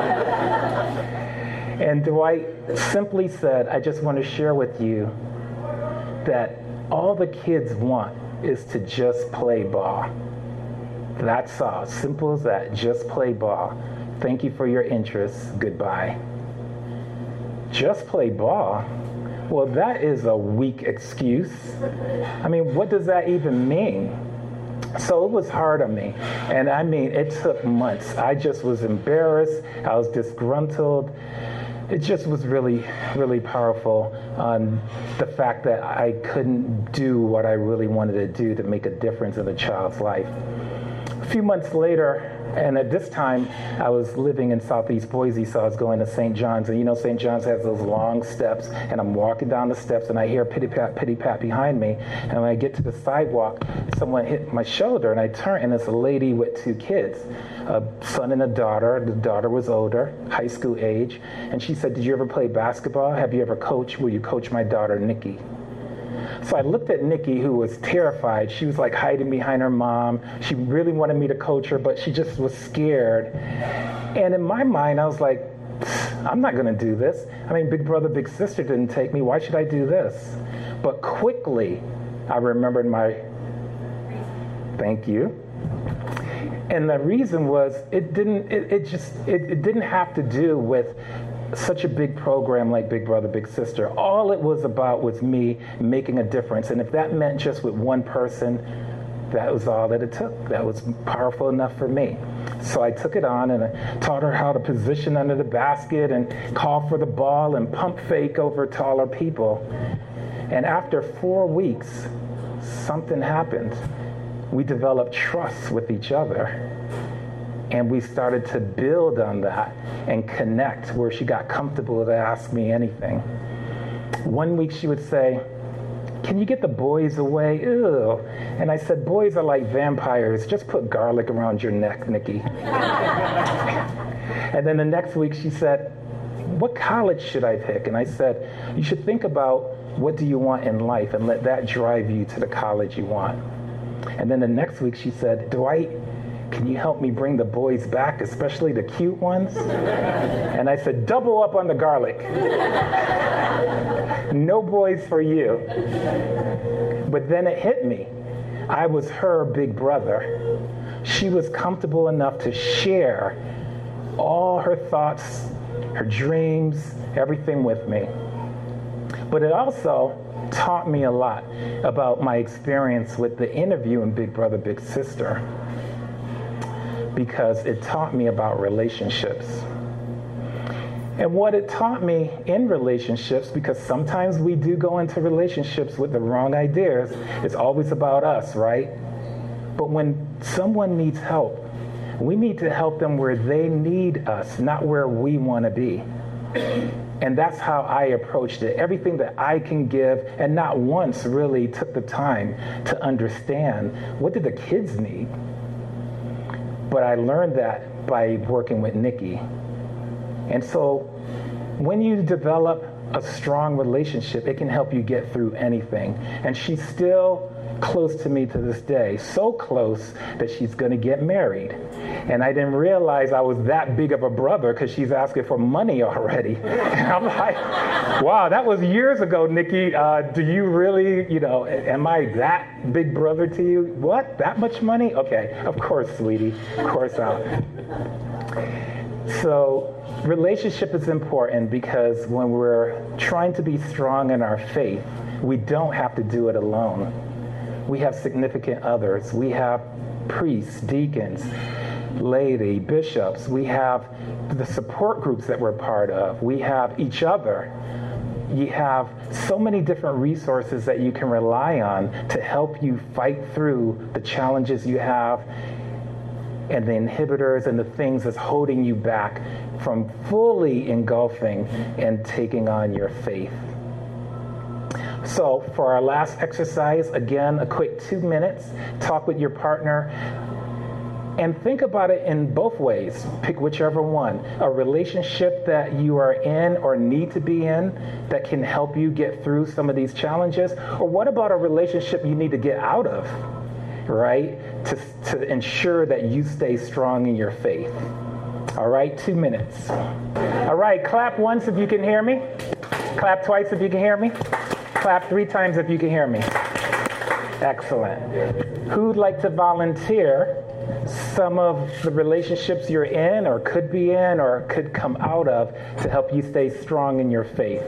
And Dwight simply said, I just want to share with you that all the kids want is to just play ball. That's all. Simple as that. Just play ball. Thank you for your interest. Goodbye. Just play ball? Well, that is a weak excuse. I mean, what does that even mean? So it was hard on me. And I mean, it took months. I just was embarrassed. I was disgruntled. It just was really, really powerful on the fact that I couldn't do what I really wanted to do to make a difference in a child's life. A few months later, and at this time, I was living in Southeast Boise, so I was going to St. John's. And you know, St. John's has those long steps, and I'm walking down the steps, and I hear pity-pat behind me. And when I get to the sidewalk, someone hit my shoulder, and I turn, and it's a lady with two kids, a son and a daughter. The daughter was older, high school age. And she said, did you ever play basketball? Have you ever coached? Will you coach my daughter, Nikki? So I looked at Nikki, who was terrified. She was like hiding behind her mom. She really wanted me to coach her, but she just was scared. And in my mind, I was like, I'm not going to do this. I mean, Big Brother, Big Sister didn't take me. Why should I do this? But quickly, I remembered thank you. And the reason was it didn't have to do with such a big program like Big Brother, Big Sister. All it was about was me making a difference. And if that meant just with one person, that was all that it took. That was powerful enough for me. So I took it on, and I taught her how to position under the basket and call for the ball and pump fake over taller people. And after 4 weeks, something happened. We developed trust with each other. And we started to build on that and connect, where she got comfortable to ask me anything. One week she would say, can you get the boys away? Ew. And I said, boys are like vampires. Just put garlic around your neck, Nikki. And then the next week she said, what college should I pick? And I said, you should think about what do you want in life and let that drive you to the college you want. And then the next week she said, Dwight, can you help me bring the boys back, especially the cute ones? And I said, double up on the garlic. No boys for you. But then it hit me. I was her big brother. She was comfortable enough to share all her thoughts, her dreams, everything with me. But it also taught me a lot about my experience with the interview in Big Brother, Big Sister, because it taught me about relationships. And what it taught me in relationships, because sometimes we do go into relationships with the wrong ideas, it's always about us, right? But when someone needs help, we need to help them where they need us, not where we want to be. And that's how I approached it. Everything that I can give, and not once really took the time to understand, what did the kids need? But I learned that by working with Nikki. And so when you develop a strong relationship, it can help you get through anything. And she's still close to me to this day, so close that she's going to get married. And I didn't realize I was that big of a brother because she's asking for money already. And I'm like, wow, that was years ago, Nikki. Do you really, am I that big brother to you? What? That much money? Okay, of course, sweetie. Of course I'll. So Relationship is important because when we're trying to be strong in our faith, we don't have to do it alone. We have significant others. We have priests, deacons, laity, bishops. We have the support groups that we're part of. We have each other. You have so many different resources that you can rely on to help you fight through the challenges you have and the inhibitors and the things that's holding you back from fully engulfing and taking on your faith. So for our last exercise, again, a quick 2 minutes, talk with your partner and think about it in both ways. Pick whichever one. A relationship that you are in or need to be in that can help you get through some of these challenges. Or what about a relationship you need to get out of, right? To ensure that you stay strong in your faith. All right, 2 minutes. All right, clap once if you can hear me. Clap twice if you can hear me. Clap 3 times if you can hear me. Excellent. Who'd like to volunteer some of the relationships you're in or could be in or could come out of to help you stay strong in your faith?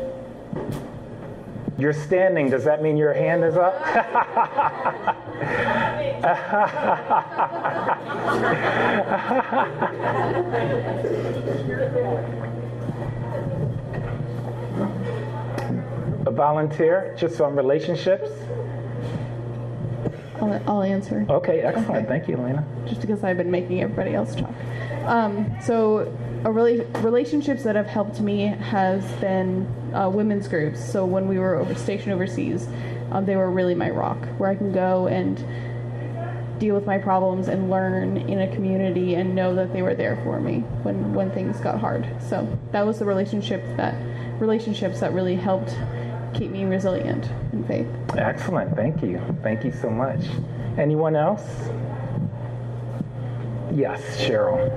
You're standing. Does that mean your hand is up? A volunteer just on relationships? I'll answer. Okay, excellent. Okay. Thank you, Elena. Just because I've been making everybody else talk. Relationships that have helped me has been women's groups. So when we were stationed overseas, they were really my rock, where I can go and deal with my problems and learn in a community and know that they were there for me when things got hard. So that was the relationships that really helped keep me resilient in faith. Excellent. Thank you. Thank you so much. Anyone else? Yes, Cheryl.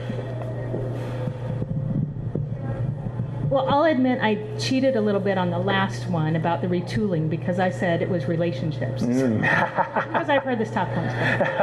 Well, I'll admit I cheated a little bit on the last one about the retooling because I said it was relationships. Because I've heard this talk once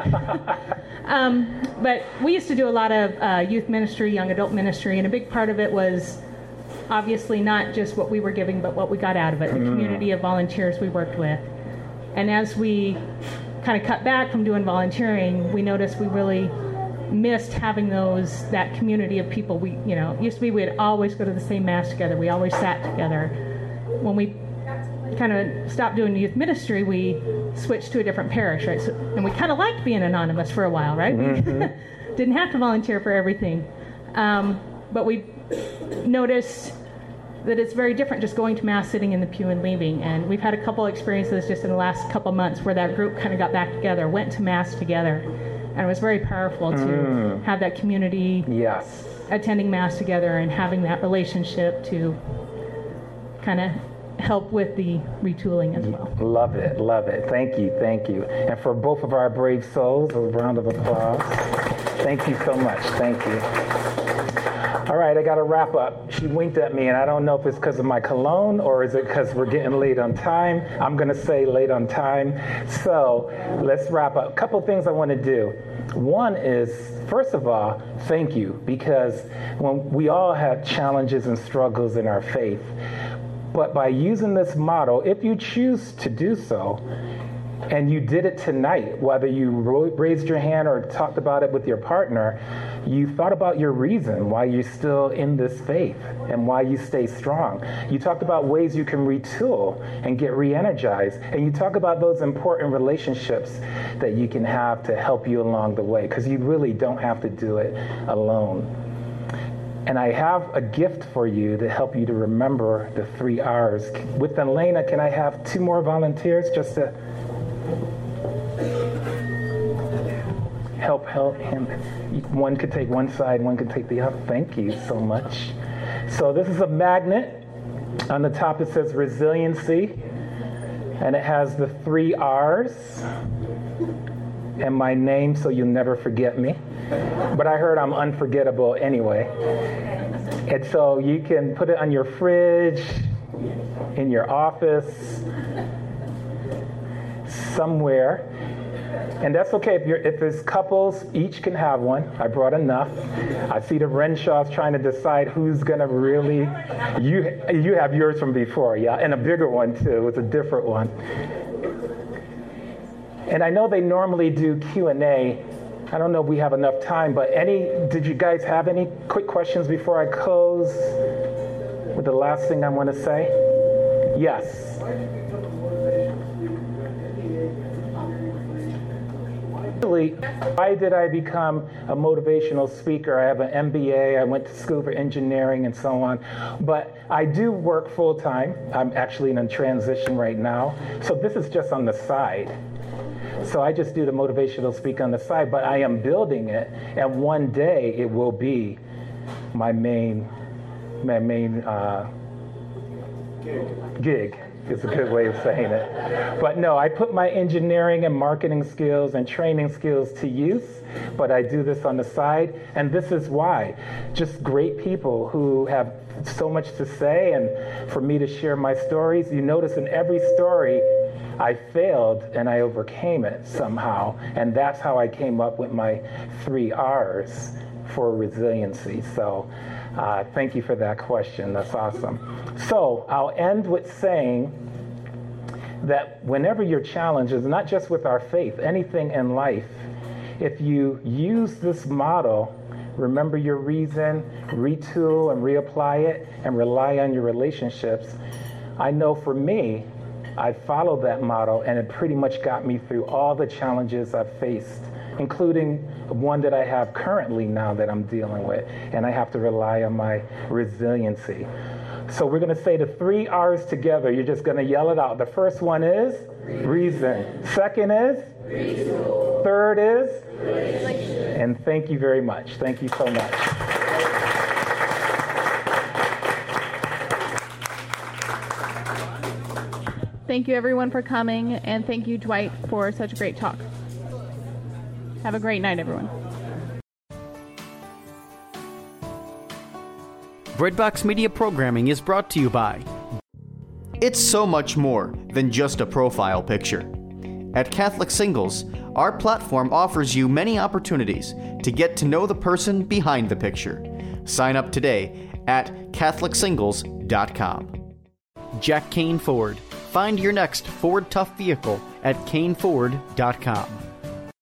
before. But we used to do a lot of youth ministry, young adult ministry, and a big part of it was obviously not just what we were giving, but what we got out of it, the community of volunteers we worked with. And as we kind of cut back from doing volunteering, we noticed we really missed having that community of people. We, used to be we'd always go to the same mass together. We always sat together. When we kind of stopped doing youth ministry, we switched to a different parish, right? So, and we kind of liked being anonymous for a while, right? Mm-hmm. Didn't have to volunteer for everything. But we noticed that it's very different just going to mass, sitting in the pew and leaving. And we've had a couple experiences just in the last couple months where that group kind of got back together, went to mass together. And it was very powerful to have that community attending mass together and having that relationship to kind of help with the retooling as well. Love it, love it. Thank you, thank you. And for both of our brave souls, a round of applause. Thank you so much, thank you. All right, I got to wrap up. She winked at me, and I don't know if it's because of my cologne or is it because we're getting late on time. I'm going to say late on time. So let's wrap up. A couple things I want to do. One is, first of all, thank you, because when we all have challenges and struggles in our faith, but by using this model, if you choose to do so, and you did it tonight, whether you raised your hand or talked about it with your partner, you thought about your reason why you're still in this faith and why you stay strong. You talked about ways you can retool and get re-energized. And you talk about those important relationships that you can have to help you along the way, because you really don't have to do it alone. And I have a gift for you to help you to remember the 3 R's. With Elena, can I have 2 more volunteers just to help him? One could take one side, one could take the other. Thank you so much. So this is a magnet. On the top it says resiliency, and it has the 3 R's and my name, so you'll never forget me. But I heard I'm unforgettable anyway. And so you can put it on your fridge, in your office, somewhere. And that's okay if there's couples, each can have one. I brought enough. I see the Renshaws trying to decide who's gonna really. You have yours from before, yeah, and a bigger one too. It's a different one. And I know they normally do Q&A. I don't know if we have enough time, but did you guys have any quick questions before I close with the last thing I want to say? Yes. Why did I become a motivational speaker? I have an MBA, I went to school for engineering and so on, but I do work full time. I'm actually in a transition right now, so this is just on the side. So I just do the motivational speak on the side, but I am building it, and one day it will be my main gig. Is a good way of saying it. But no, I put my engineering and marketing skills and training skills to use, but I do this on the side, and this is why. Just great people who have so much to say, and for me to share my stories. You notice in every story, I failed and I overcame it somehow, and that's how I came up with my 3 R's for resiliency. So thank you for that question. That's awesome. So I'll end with saying that whenever your challenge is not just with our faith, anything in life, if you use this model, remember your reason, retool and reapply it, and rely on your relationships, I know for me, I followed that model, and it pretty much got me through all the challenges I've faced, including one that I have currently now that I'm dealing with, and I have to rely on my resiliency. So we're going to say the 3 R's together. You're just going to yell it out. The first one is reason. Second is reason. Third is relation. And thank you very much. Thank you so much. Thank you, everyone, for coming, and thank you, Dwight, for such a great talk. Have a great night, everyone. Breadbox Media Programming is brought to you by. It's so much more than just a profile picture. At Catholic Singles, our platform offers you many opportunities to get to know the person behind the picture. Sign up today at CatholicSingles.com. Jack Kane Ford. Find your next Ford Tough vehicle at CaneFord.com.